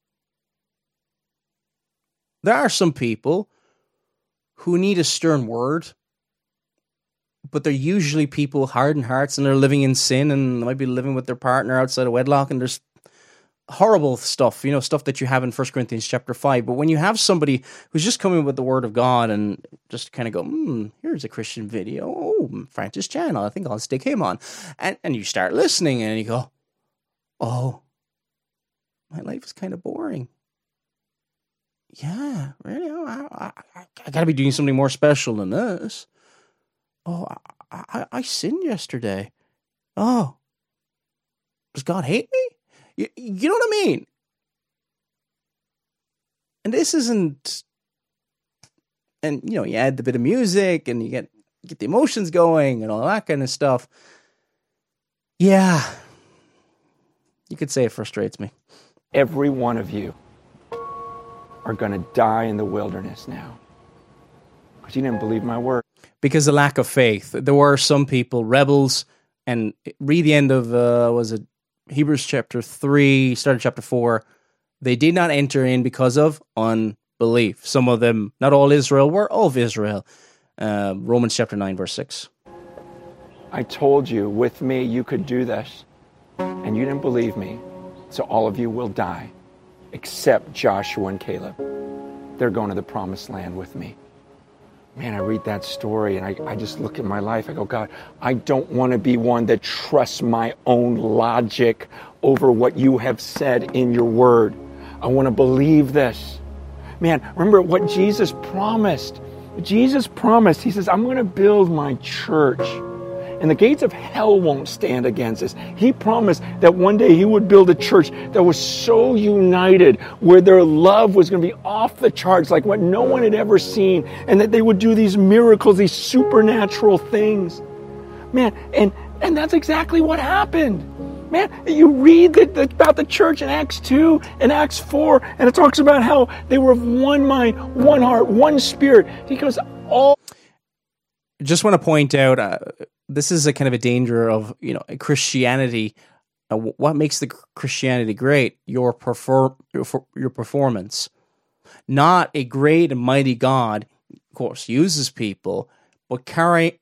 there are some people who need a stern word, but they're usually people with hardened hearts, and they're living in sin, and they might be living with their partner outside of wedlock, and there's horrible stuff, you know, stuff that you have in First Corinthians chapter five. But when you have somebody who's just coming with the word of God and just kind of go, hmm, here's a Christian video. Oh, Francis Chan, I think I'll stick him on. And and you start listening and you go, oh, my life is kind of boring. Yeah, really? Oh, I, I, I got to be doing something more special than this. Oh, I, I, I sinned yesterday. Oh, does God hate me? You, you know what I mean? And this isn't, and you know, you add the bit of music and you get get the emotions going and all that kind of stuff. Yeah. You could say it frustrates me. Every one of you are going to die in the wilderness now. Because you didn't believe my word. Because of lack of faith. There were some people, rebels, and read the end of, uh, was it Hebrews chapter three, started chapter four. They did not enter in because of unbelief. Some of them, not all Israel, were of Israel. Uh, Romans chapter nine, verse six. I told you, with me, you could do this. And you didn't believe me. So all of you will die. Except Joshua and Caleb. They're going to the promised land with me. Man, I read that story and I, I just look at my life. I go, God, I don't want to be one that trusts my own logic over what you have said in your word. I want to believe this. Man, remember what Jesus promised. Jesus promised, he says, I'm going to build my church. And the gates of hell won't stand against us. He promised that one day he would build a church that was so united, where their love was going to be off the charts, like what no one had ever seen, and that they would do these miracles, these supernatural things. Man, and, and that's exactly what happened. Man, you read the, the, about the church in Acts two and Acts four, and it talks about how they were of one mind, one heart, one spirit. He goes, all... Just want to point out... Uh, This is a kind of a danger of, you know, Christianity. Uh, what makes the Christianity great? Your perfor- your, your performance. Not a great and mighty God, of course, uses people, but carry,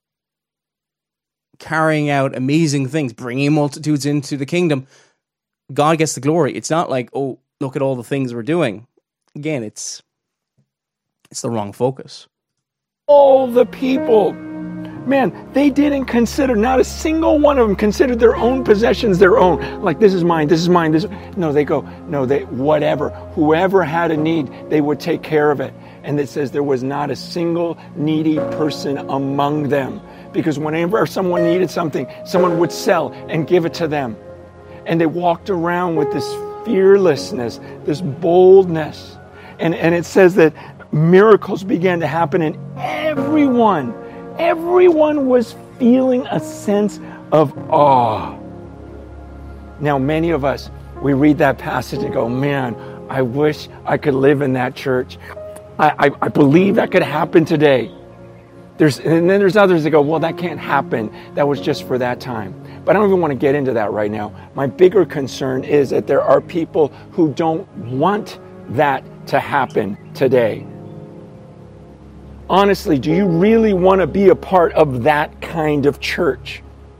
carrying out amazing things, bringing multitudes into the kingdom. God gets the glory. It's not like, oh, look at all the things we're doing. Again, it's it's the wrong focus. All the people... Man, they didn't consider, not a single one of them considered their own possessions their own. Like, this is mine, this is mine, this is... No, they go, no, they, whatever. Whoever had a need, they would take care of it. And it says there was not a single needy person among them. Because whenever someone needed something, someone would sell and give it to them. And they walked around with this fearlessness, this boldness. And, and it says that miracles began to happen, and everyone... Everyone was feeling a sense of awe. Now, many of us, we read that passage and go, man, I wish I could live in that church. I, I, I believe that could happen today. There's, and then there's others that go, well, that can't happen. That was just for that time. But I don't even want to get into that right now. My bigger concern is that there are people who don't want that to happen today. Honestly, do you really want to be a part of that kind of church?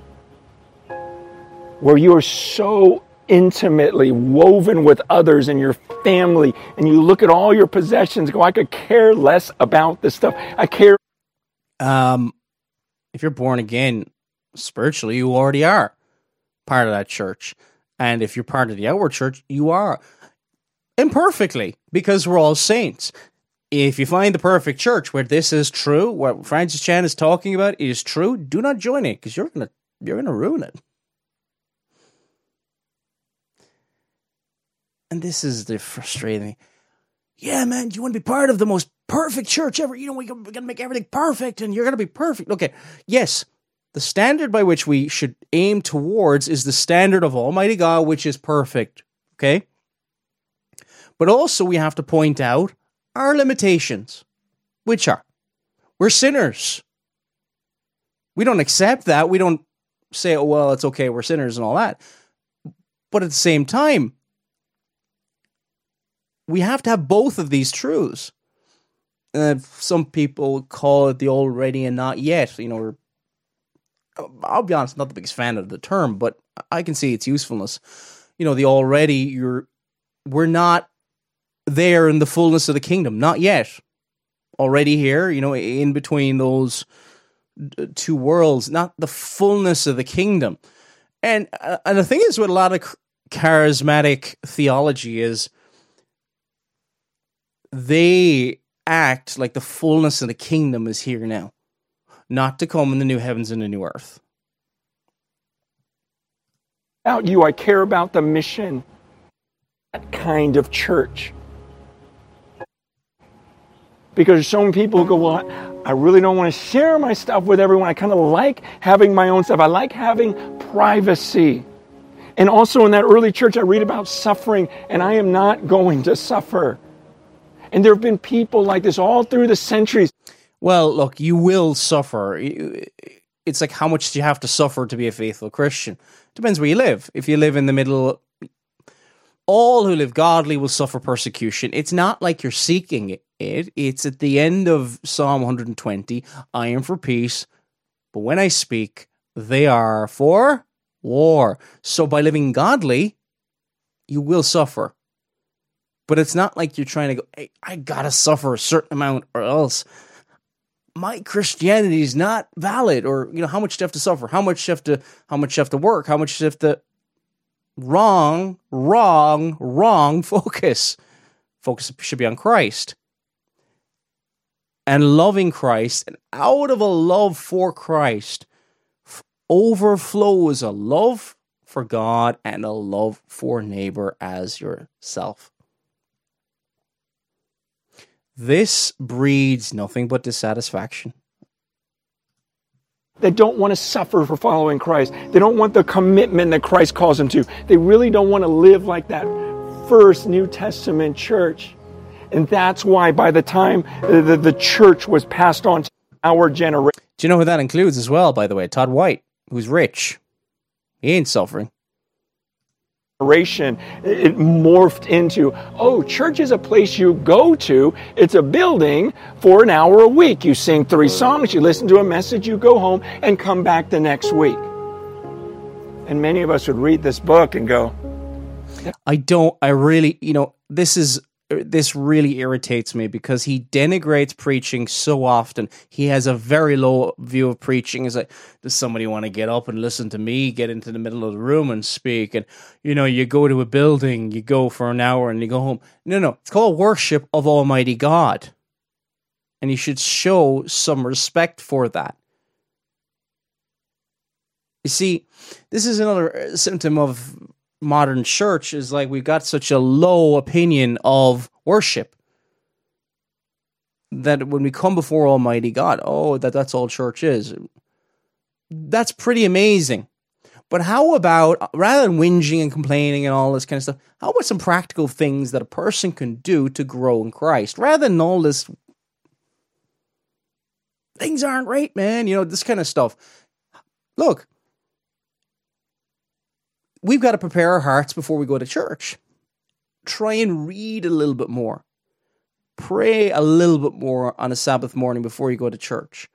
Where you are so intimately woven with others and your family, and you look at all your possessions, go, I could care less about this stuff. I care. Um, if you're born again, spiritually, you already are part of that church. And if you're part of the outward church, you are imperfectly, because we're all saints. If you find the perfect church where this is true, what Francis Chan is talking about is true, do not join it, because you're gonna you're gonna ruin it. And this is the frustrating thing. Yeah, man, you want to be part of the most perfect church ever? You know, we, we're gonna make everything perfect, and you're gonna be perfect. Okay, yes, the standard by which we should aim towards is the standard of Almighty God, which is perfect. Okay, but also we have to point out our limitations, which are, we're sinners. We don't accept that. We don't say, oh, well, it's okay, we're sinners and all that. But at the same time, we have to have both of these truths. Uh, some people call it the already and not yet. You know, we're, I'll be honest, not the biggest fan of the term, but I can see its usefulness. You know, the already, you're, we're not there in the fullness of the kingdom, not yet. Already here, you know, in between those two worlds, not the fullness of the kingdom. And uh, and the thing is with a lot of charismatic theology is they act like the fullness of the kingdom is here now, not to come in the new heavens and the new earth. About you, I care about the mission. That kind of church. Because some people go, well, I really don't want to share my stuff with everyone. I kind of like having my own stuff. I like having privacy. And also in that early church, I read about suffering, and I am not going to suffer. And there have been people like this all through the centuries. Well, look, you will suffer. It's like, how much do you have to suffer to be a faithful Christian? Depends where you live. If you live in the middle, all who live godly will suffer persecution. It's not like you're seeking it. It's at the end of Psalm one hundred twenty, I am for peace, but when I speak, they are for war. So by living godly, you will suffer. But it's not like you're trying to go, hey, I gotta suffer a certain amount or else my Christianity is not valid. Or, you know, how much do you have to suffer? How much do you have to, how much do you have to work? How much do you have to, wrong, wrong, wrong focus. Focus should be on Christ. And loving Christ, and out of a love for Christ, overflows a love for God and a love for neighbor as yourself. This breeds nothing but dissatisfaction. They don't want to suffer for following Christ. They don't want the commitment that Christ calls them to. They really don't want to live like that first New Testament church. And that's why by the time the, the, the church was passed on to our generation. Do you know who that includes as well, by the way? Todd White, who's rich. He ain't suffering. It morphed into, oh, church is a place you go to. It's a building for an hour a week. You sing three songs, you listen to a message, you go home and come back the next week. And many of us would read this book and go, I don't, I really, you know, this is, this really irritates me because he denigrates preaching so often. He has a very low view of preaching. It's like, does somebody want to get up and listen to me, get into the middle of the room and speak? And, you know, you go to a building, you go for an hour and you go home. No, no, it's called worship of Almighty God. And you should show some respect for that. You see, this is another symptom of modern church, is like we've got such a low opinion of worship that when we come before Almighty God, oh, that that's all church is. That's pretty amazing. But how about, rather than whinging and complaining and all this kind of stuff, how about some practical things that a person can do to grow in Christ? Rather than all this, things aren't right, man, you know, this kind of stuff. Look, we've got to prepare our hearts before we go to church. Try and read a little bit more. Pray a little bit more on a Sabbath morning before you go to church.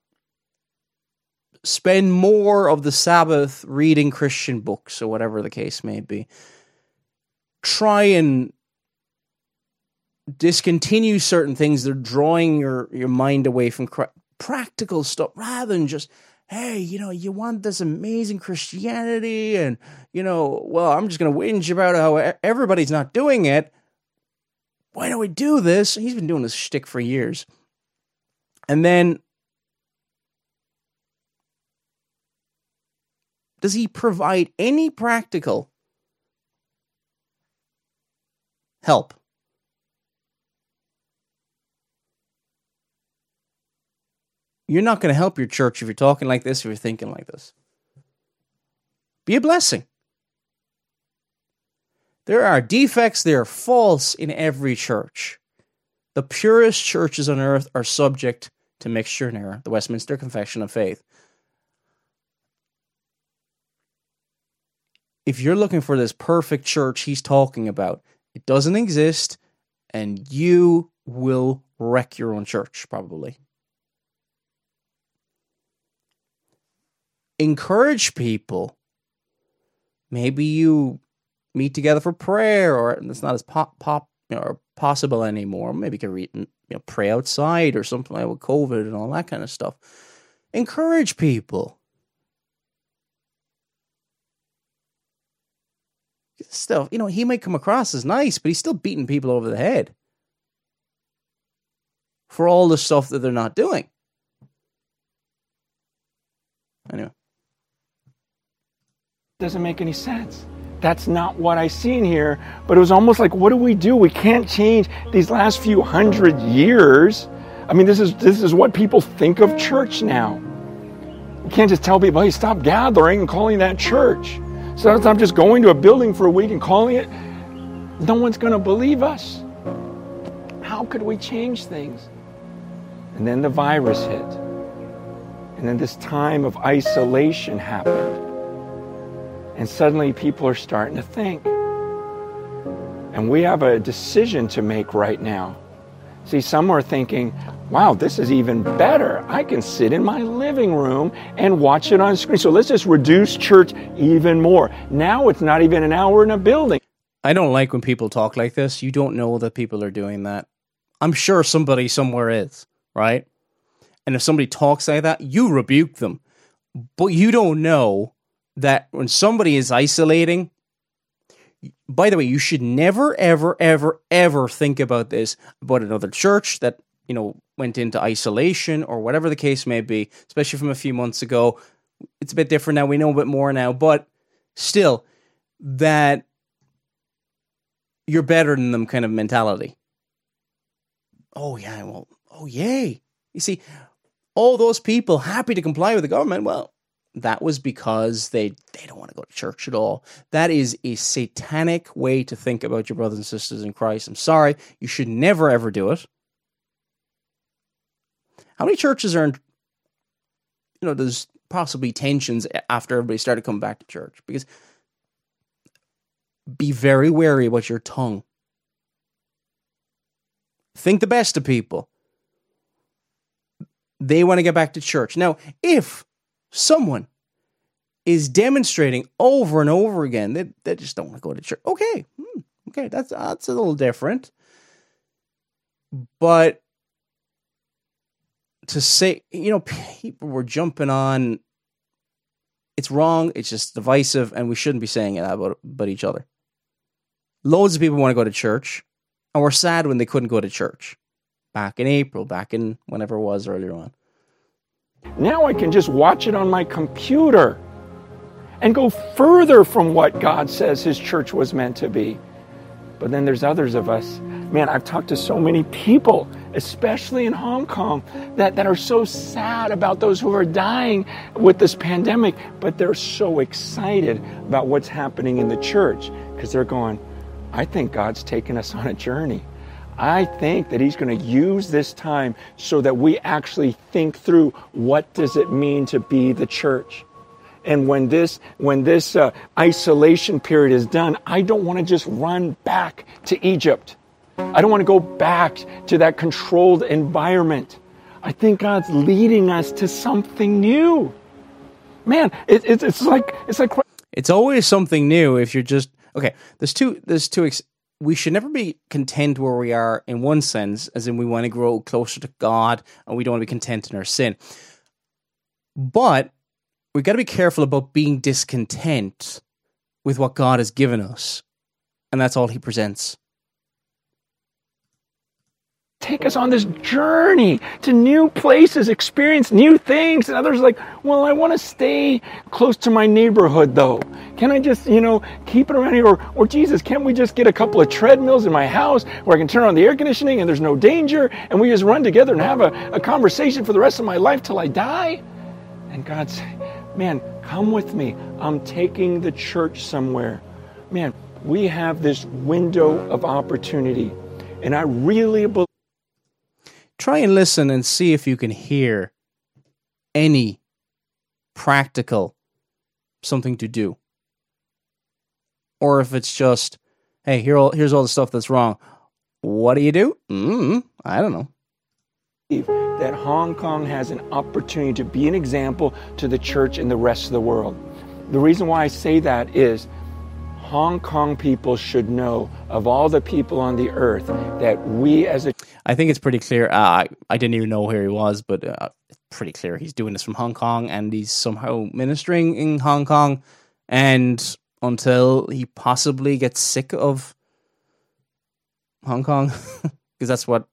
Spend more of the Sabbath reading Christian books or whatever the case may be. Try and discontinue certain things that are drawing your, your mind away from Christ. Practical stuff rather than just, hey, you know, you want this amazing Christianity and, you know, well, I'm just going to whinge about how everybody's not doing it. Why don't we do this? He's been doing this shtick for years. And then, does he provide any practical help? You're not going to help your church if you're talking like this, if you're thinking like this. Be a blessing. There are defects, there are faults in every church. The purest churches on earth are subject to mixture and error, the Westminster Confession of Faith. If you're looking for this perfect church he's talking about, it doesn't exist, and you will wreck your own church, probably. Encourage people. Maybe you meet together for prayer, or it's not as pop, pop you know, or possible anymore. Maybe you can read, you know, pray outside or something like with COVID and all that kind of stuff. Encourage people. Stuff, you know, he might come across as nice, but he's still beating people over the head for all the stuff that they're not doing. Anyway. Doesn't make any sense. That's not what I seen here. But it was almost like, what do we do? We can't change these last few hundred years I mean, this is this is what people think of church now. You can't just tell people, hey, stop gathering and calling that church. So I'm just going to a building for a week and calling it. No one's going to believe us. How could we change things? And then the virus hit. And then this time of isolation happened. And suddenly people are starting to think. And we have a decision to make right now. See, some are thinking, wow, this is even better. I can sit in my living room and watch it on screen. So let's just reduce church even more. Now it's not even an hour in a building. I don't like when people talk like this. You don't know that people are doing that. I'm sure somebody somewhere is, right? And if somebody talks like that, you rebuke them. But you don't know that when somebody is isolating, by the way, you should never, ever, ever, ever think about this, about another church that, you know, went into isolation or whatever the case may be, especially from a few months ago. It's a bit different now. We know a bit more now, but still, that you're better than them kind of mentality. Oh, yeah, well, oh, yay. You see, all those people happy to comply with the government, well, that was because they, they don't want to go to church at all. That is a satanic way to think about your brothers and sisters in Christ. I'm sorry. You should never, ever do it. How many churches are in, you know, there's possibly tensions after everybody started coming back to church? Because be very wary about your tongue. Think the best of people. They want to get back to church. Now, if someone is demonstrating over and over again that they, they just don't want to go to church, okay, hmm, okay, that's that's a little different. But to say, you know, people were jumping on, it's wrong, it's just divisive, and we shouldn't be saying it about, about each other. Loads of people want to go to church, and we're sad when they couldn't go to church. Back in April, back in whenever it was earlier on. Now I can just watch it on my computer and go further from what God says His church was meant to be. But then there's others of us. Man, I've talked to so many people, especially in Hong Kong, that, that are so sad about those who are dying with this pandemic, but they're so excited about what's happening in the church because they're going, I think God's taking us on a journey. I think that He's going to use this time so that we actually think through what does it mean to be the church. And when this when this uh, isolation period is done, I don't want to just run back to Egypt. I don't want to go back to that controlled environment. I think God's leading us to something new. Man, it, it, it's like it's like it's always something new. If you're just okay, there's two. There's two. Ex- we should never be content where we are in one sense, as in we want to grow closer to God and we don't want to be content in our sin. But we've got to be careful about being discontent with what God has given us. And that's all He presents. Take us on this journey to new places, experience new things. And others are like, well, I want to stay close to my neighborhood, though. Can I just, you know, keep it around here? Or, or Jesus, can't we just get a couple of treadmills in my house where I can turn on the air conditioning and there's no danger and we just run together and have a, a conversation for the rest of my life till I die? And God said, man, come with me. I'm taking the church somewhere. Man, we have this window of opportunity. And I really believe. Try and listen and see if you can hear any practical something to do. Or if it's just, hey, here all, here's all the stuff that's wrong. What do you do? Mm, I don't know. That Hong Kong has an opportunity to be an example to the church and the rest of the world. The reason why I say that is Hong Kong people should know, of all the people on the earth, that we as a... I think it's pretty clear. Uh, I, I didn't even know where he was, but uh, it's pretty clear he's doing this from Hong Kong and he's somehow ministering in Hong Kong. And until he possibly gets sick of Hong Kong, because that's what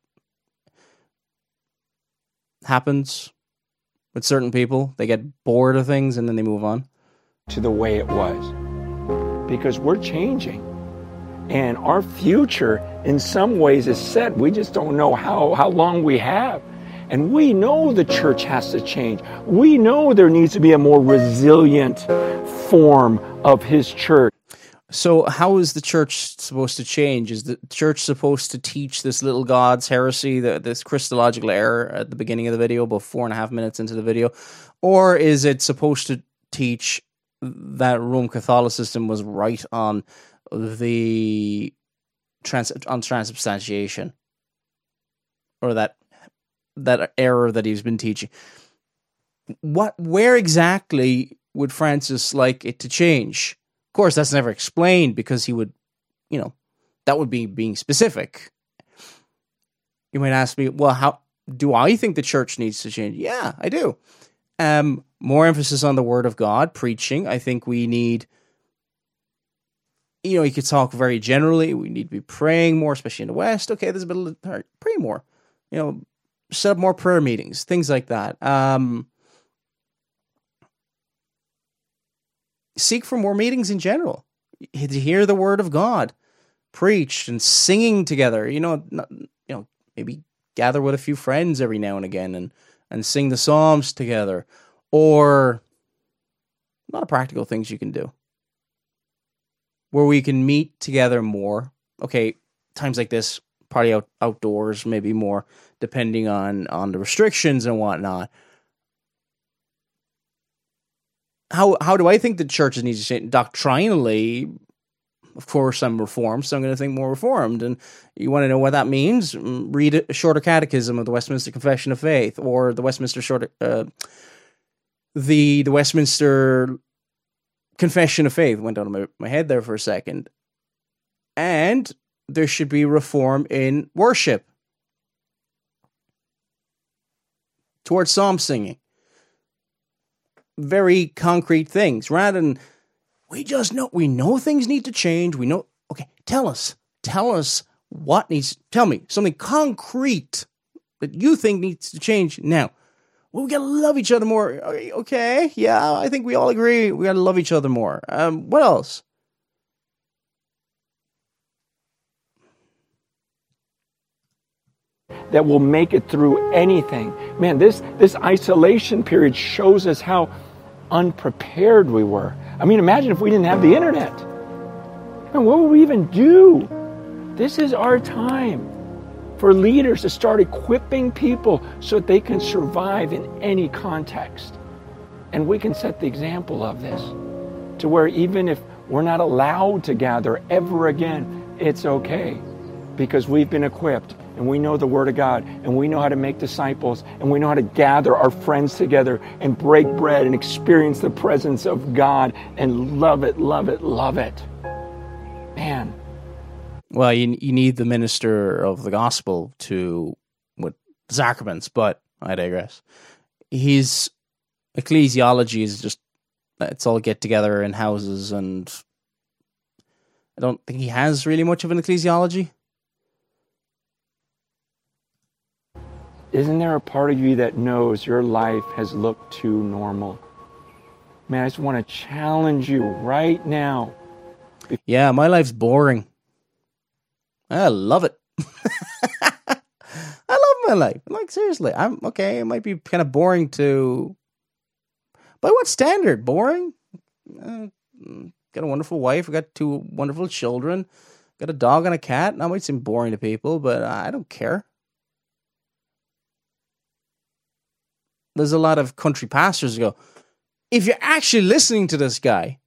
happens with certain people. They get bored of things and then they move on. To the way it was. Because we're changing. And our future, in some ways, is set. We just don't know how, how long we have. And we know the church has to change. We know there needs to be a more resilient form of his church. So how is the church supposed to change? Is the church supposed to teach this little God's heresy, the, this Christological error at the beginning of the video, about four and a half minutes into the video? Or is it supposed to teach that Roman Catholicism was right on the trans on transubstantiation? Or that that error that he's been teaching? What, where exactly would Francis like it to change? Of course, that's never explained because he would, you know, that would be being specific. You might ask me, well, how do I think the church needs to change? Yeah, I do. Um, more emphasis on the Word of God, preaching. I think we need, you know, you could talk very generally. We need to be praying more, especially in the West. Okay, there's a bit of, all right, pray more. You know, set up more prayer meetings, things like that. Um, seek for more meetings in general, to hear the Word of God preached and singing together. You know, not, you know, maybe gather with a few friends every now and again and, and sing the Psalms together, or a lot of practical things you can do where we can meet together more. Okay, times like this, party out outdoors, maybe more, depending on, on the restrictions and whatnot. How how do I think the church needs to change? Doctrinally, of course, I'm Reformed, so I'm going to think more Reformed. And you want to know what that means? Read a shorter catechism of the Westminster Confession of Faith, or the Westminster shorter, uh, the the Westminster Confession of Faith. Went down my, my head there for a second. And there should be reform in worship towards psalm singing. Very concrete things, rather than we just know, we know things need to change. We know, okay, tell us, tell us what needs, tell me something concrete that you think needs to change now. Well, we gotta love each other more. Okay, yeah, I think we all agree we gotta love each other more. Um, what else? That will make it through anything. Man, this, this isolation period shows us how unprepared we were. I mean, imagine if we didn't have the internet. Man, what would we even do? This is our time for leaders to start equipping people so that they can survive in any context. And we can set the example of this to where even if we're not allowed to gather ever again, it's okay, because we've been equipped. And we know the Word of God, and we know how to make disciples, and we know how to gather our friends together and break bread and experience the presence of God and love it, love it, love it. Man. Well, you you need the minister of the gospel to, with sacraments, but I digress. His ecclesiology is just, it's all get together in houses, and I don't think he has really much of an ecclesiology. Isn't there a part of you that knows your life has looked too normal? Man, I just want to challenge you right now. Yeah, my life's boring. I love it. I love my life. Like, seriously, I'm okay. It might be kind of boring to, by what standard? Boring? Uh, got a wonderful wife. I got two wonderful children. Got a dog and a cat. That might seem boring to people, but I don't care. There's a lot of country pastors who go, if you're actually listening to this guy,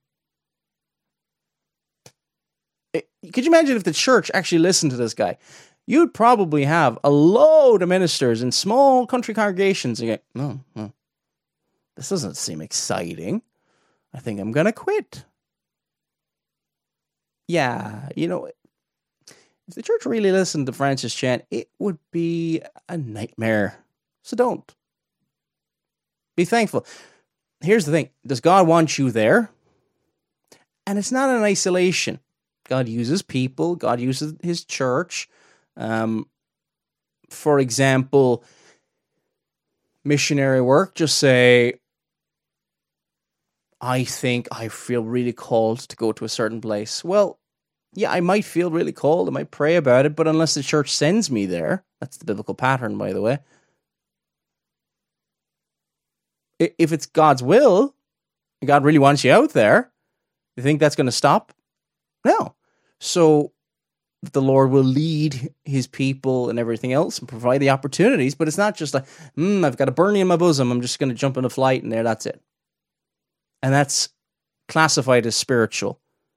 it, could you imagine if the church actually listened to this guy? You'd probably have a load of ministers in small country congregations. And you go, no, no, this doesn't seem exciting. I think I'm going to quit. Yeah, you know, if the church really listened to Francis Chan, it would be a nightmare. So don't. Be thankful. Here's the thing. Does God want you there? And it's not an isolation. God uses people. God uses his church. Um, for example, missionary work. Just say, I think I feel really called to go to a certain place. Well, yeah, I might feel really called. I might pray about it. But unless the church sends me there, that's the biblical pattern, by the way, If it's God's will, God really wants you out there, you think that's going to stop? No. So the Lord will lead his people and everything else and provide the opportunities, but it's not just like, hmm, I've got a burning in my bosom, I'm just going to jump in a flight and there, that's it. And that's classified as spiritual.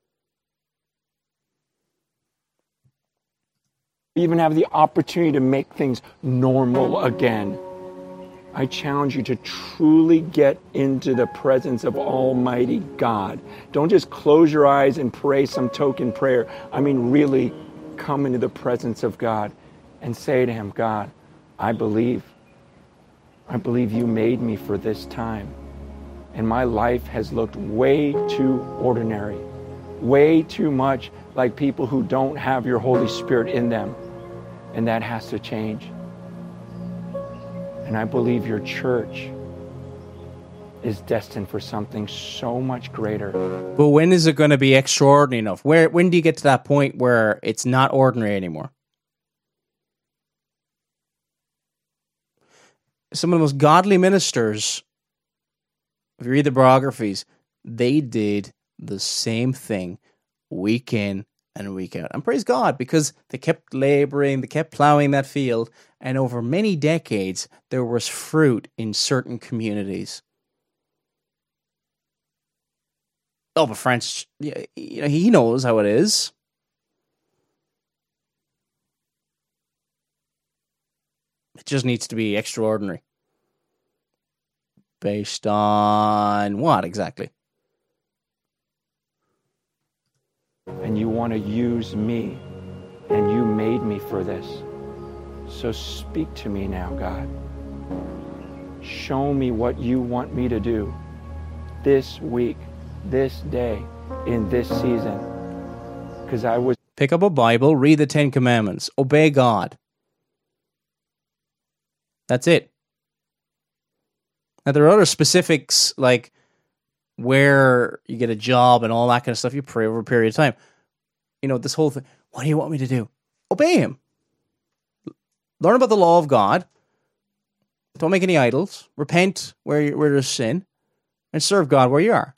Even have the opportunity to make things normal again. I challenge you to truly get into the presence of Almighty God. Don't just close your eyes and pray some token prayer. I mean, really come into the presence of God and say to him, God, I believe. I believe you made me for this time. And my life has looked way too ordinary, way too much like people who don't have your Holy Spirit in them. And that has to change. And I believe your church is destined for something so much greater. But when is it going to be extraordinary enough? Where, when do you get to that point where it's not ordinary anymore? Some of the most godly ministers, if you read the biographies, they did the same thing week in and week out. And praise God, because they kept laboring, they kept plowing that field, and over many decades, there was fruit in certain communities. Oh, but French, you know, he knows how it is. It just needs to be extraordinary. Based on what exactly? And you want to use me, and you made me for this. So speak to me now, God. Show me what you want me to do this week, this day, in this season. Because I was... Pick up a Bible, read the Ten Commandments, obey God. That's it. Now, there are other specifics, like where you get a job and all that kind of stuff. You pray over a period of time. You know, this whole thing. What do you want me to do? Obey him. Learn about the law of God. Don't make any idols. Repent where, you, where there's sin. And serve God where you are.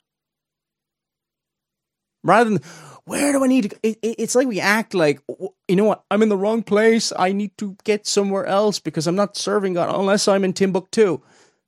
Rather than, where do I need to go? It, it, it's like we act like, you know what? I'm in the wrong place. I need to get somewhere else because I'm not serving God unless I'm in Timbuktu.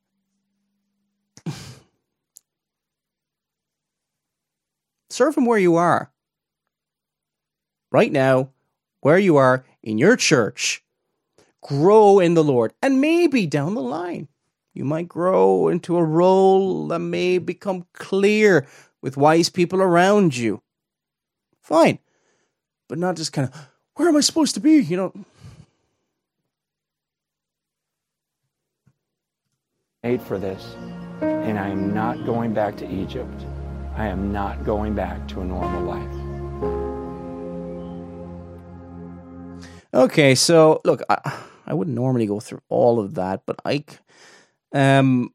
Serve him where you are. Right now, where you are in your church, grow in the Lord. And maybe down the line, you might grow into a role that may become clear with wise people around you. Fine. But not just kind of, where am I supposed to be? You know. Made for this. And I am not going back to Egypt. I am not going back to a normal life. Okay, so look, I, I wouldn't normally go through all of that, but I, um,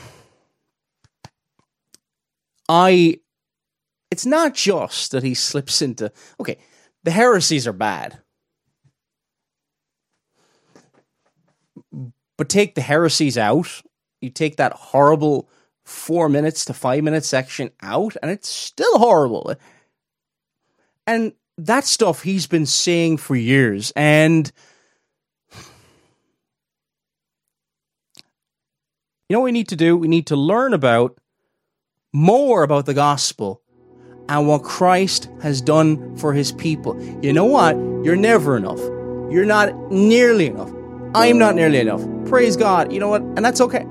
I, it's not just that he slips into, okay, the heresies are bad, but take the heresies out, you take that horrible four minutes to five minute section out, and it's still horrible. And that stuff he's been saying for years. And you know what we need to do? We need to learn about more about the gospel and what Christ has done for his people. You know what? You're never enough. You're not nearly enough. I'm not nearly enough. Praise God. You know what? And that's okay.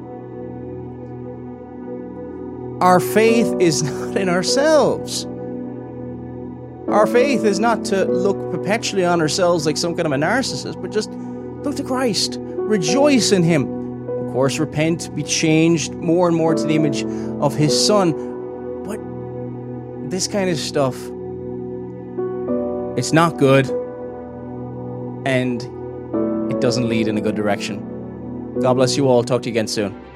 Our faith is not in ourselves. Our faith is not to look perpetually on ourselves like some kind of a narcissist, but just look to Christ. Rejoice in him. Of course, repent, be changed more and more to the image of his Son. But this kind of stuff, it's not good, and it doesn't lead in a good direction. God bless you all. Talk to you again soon.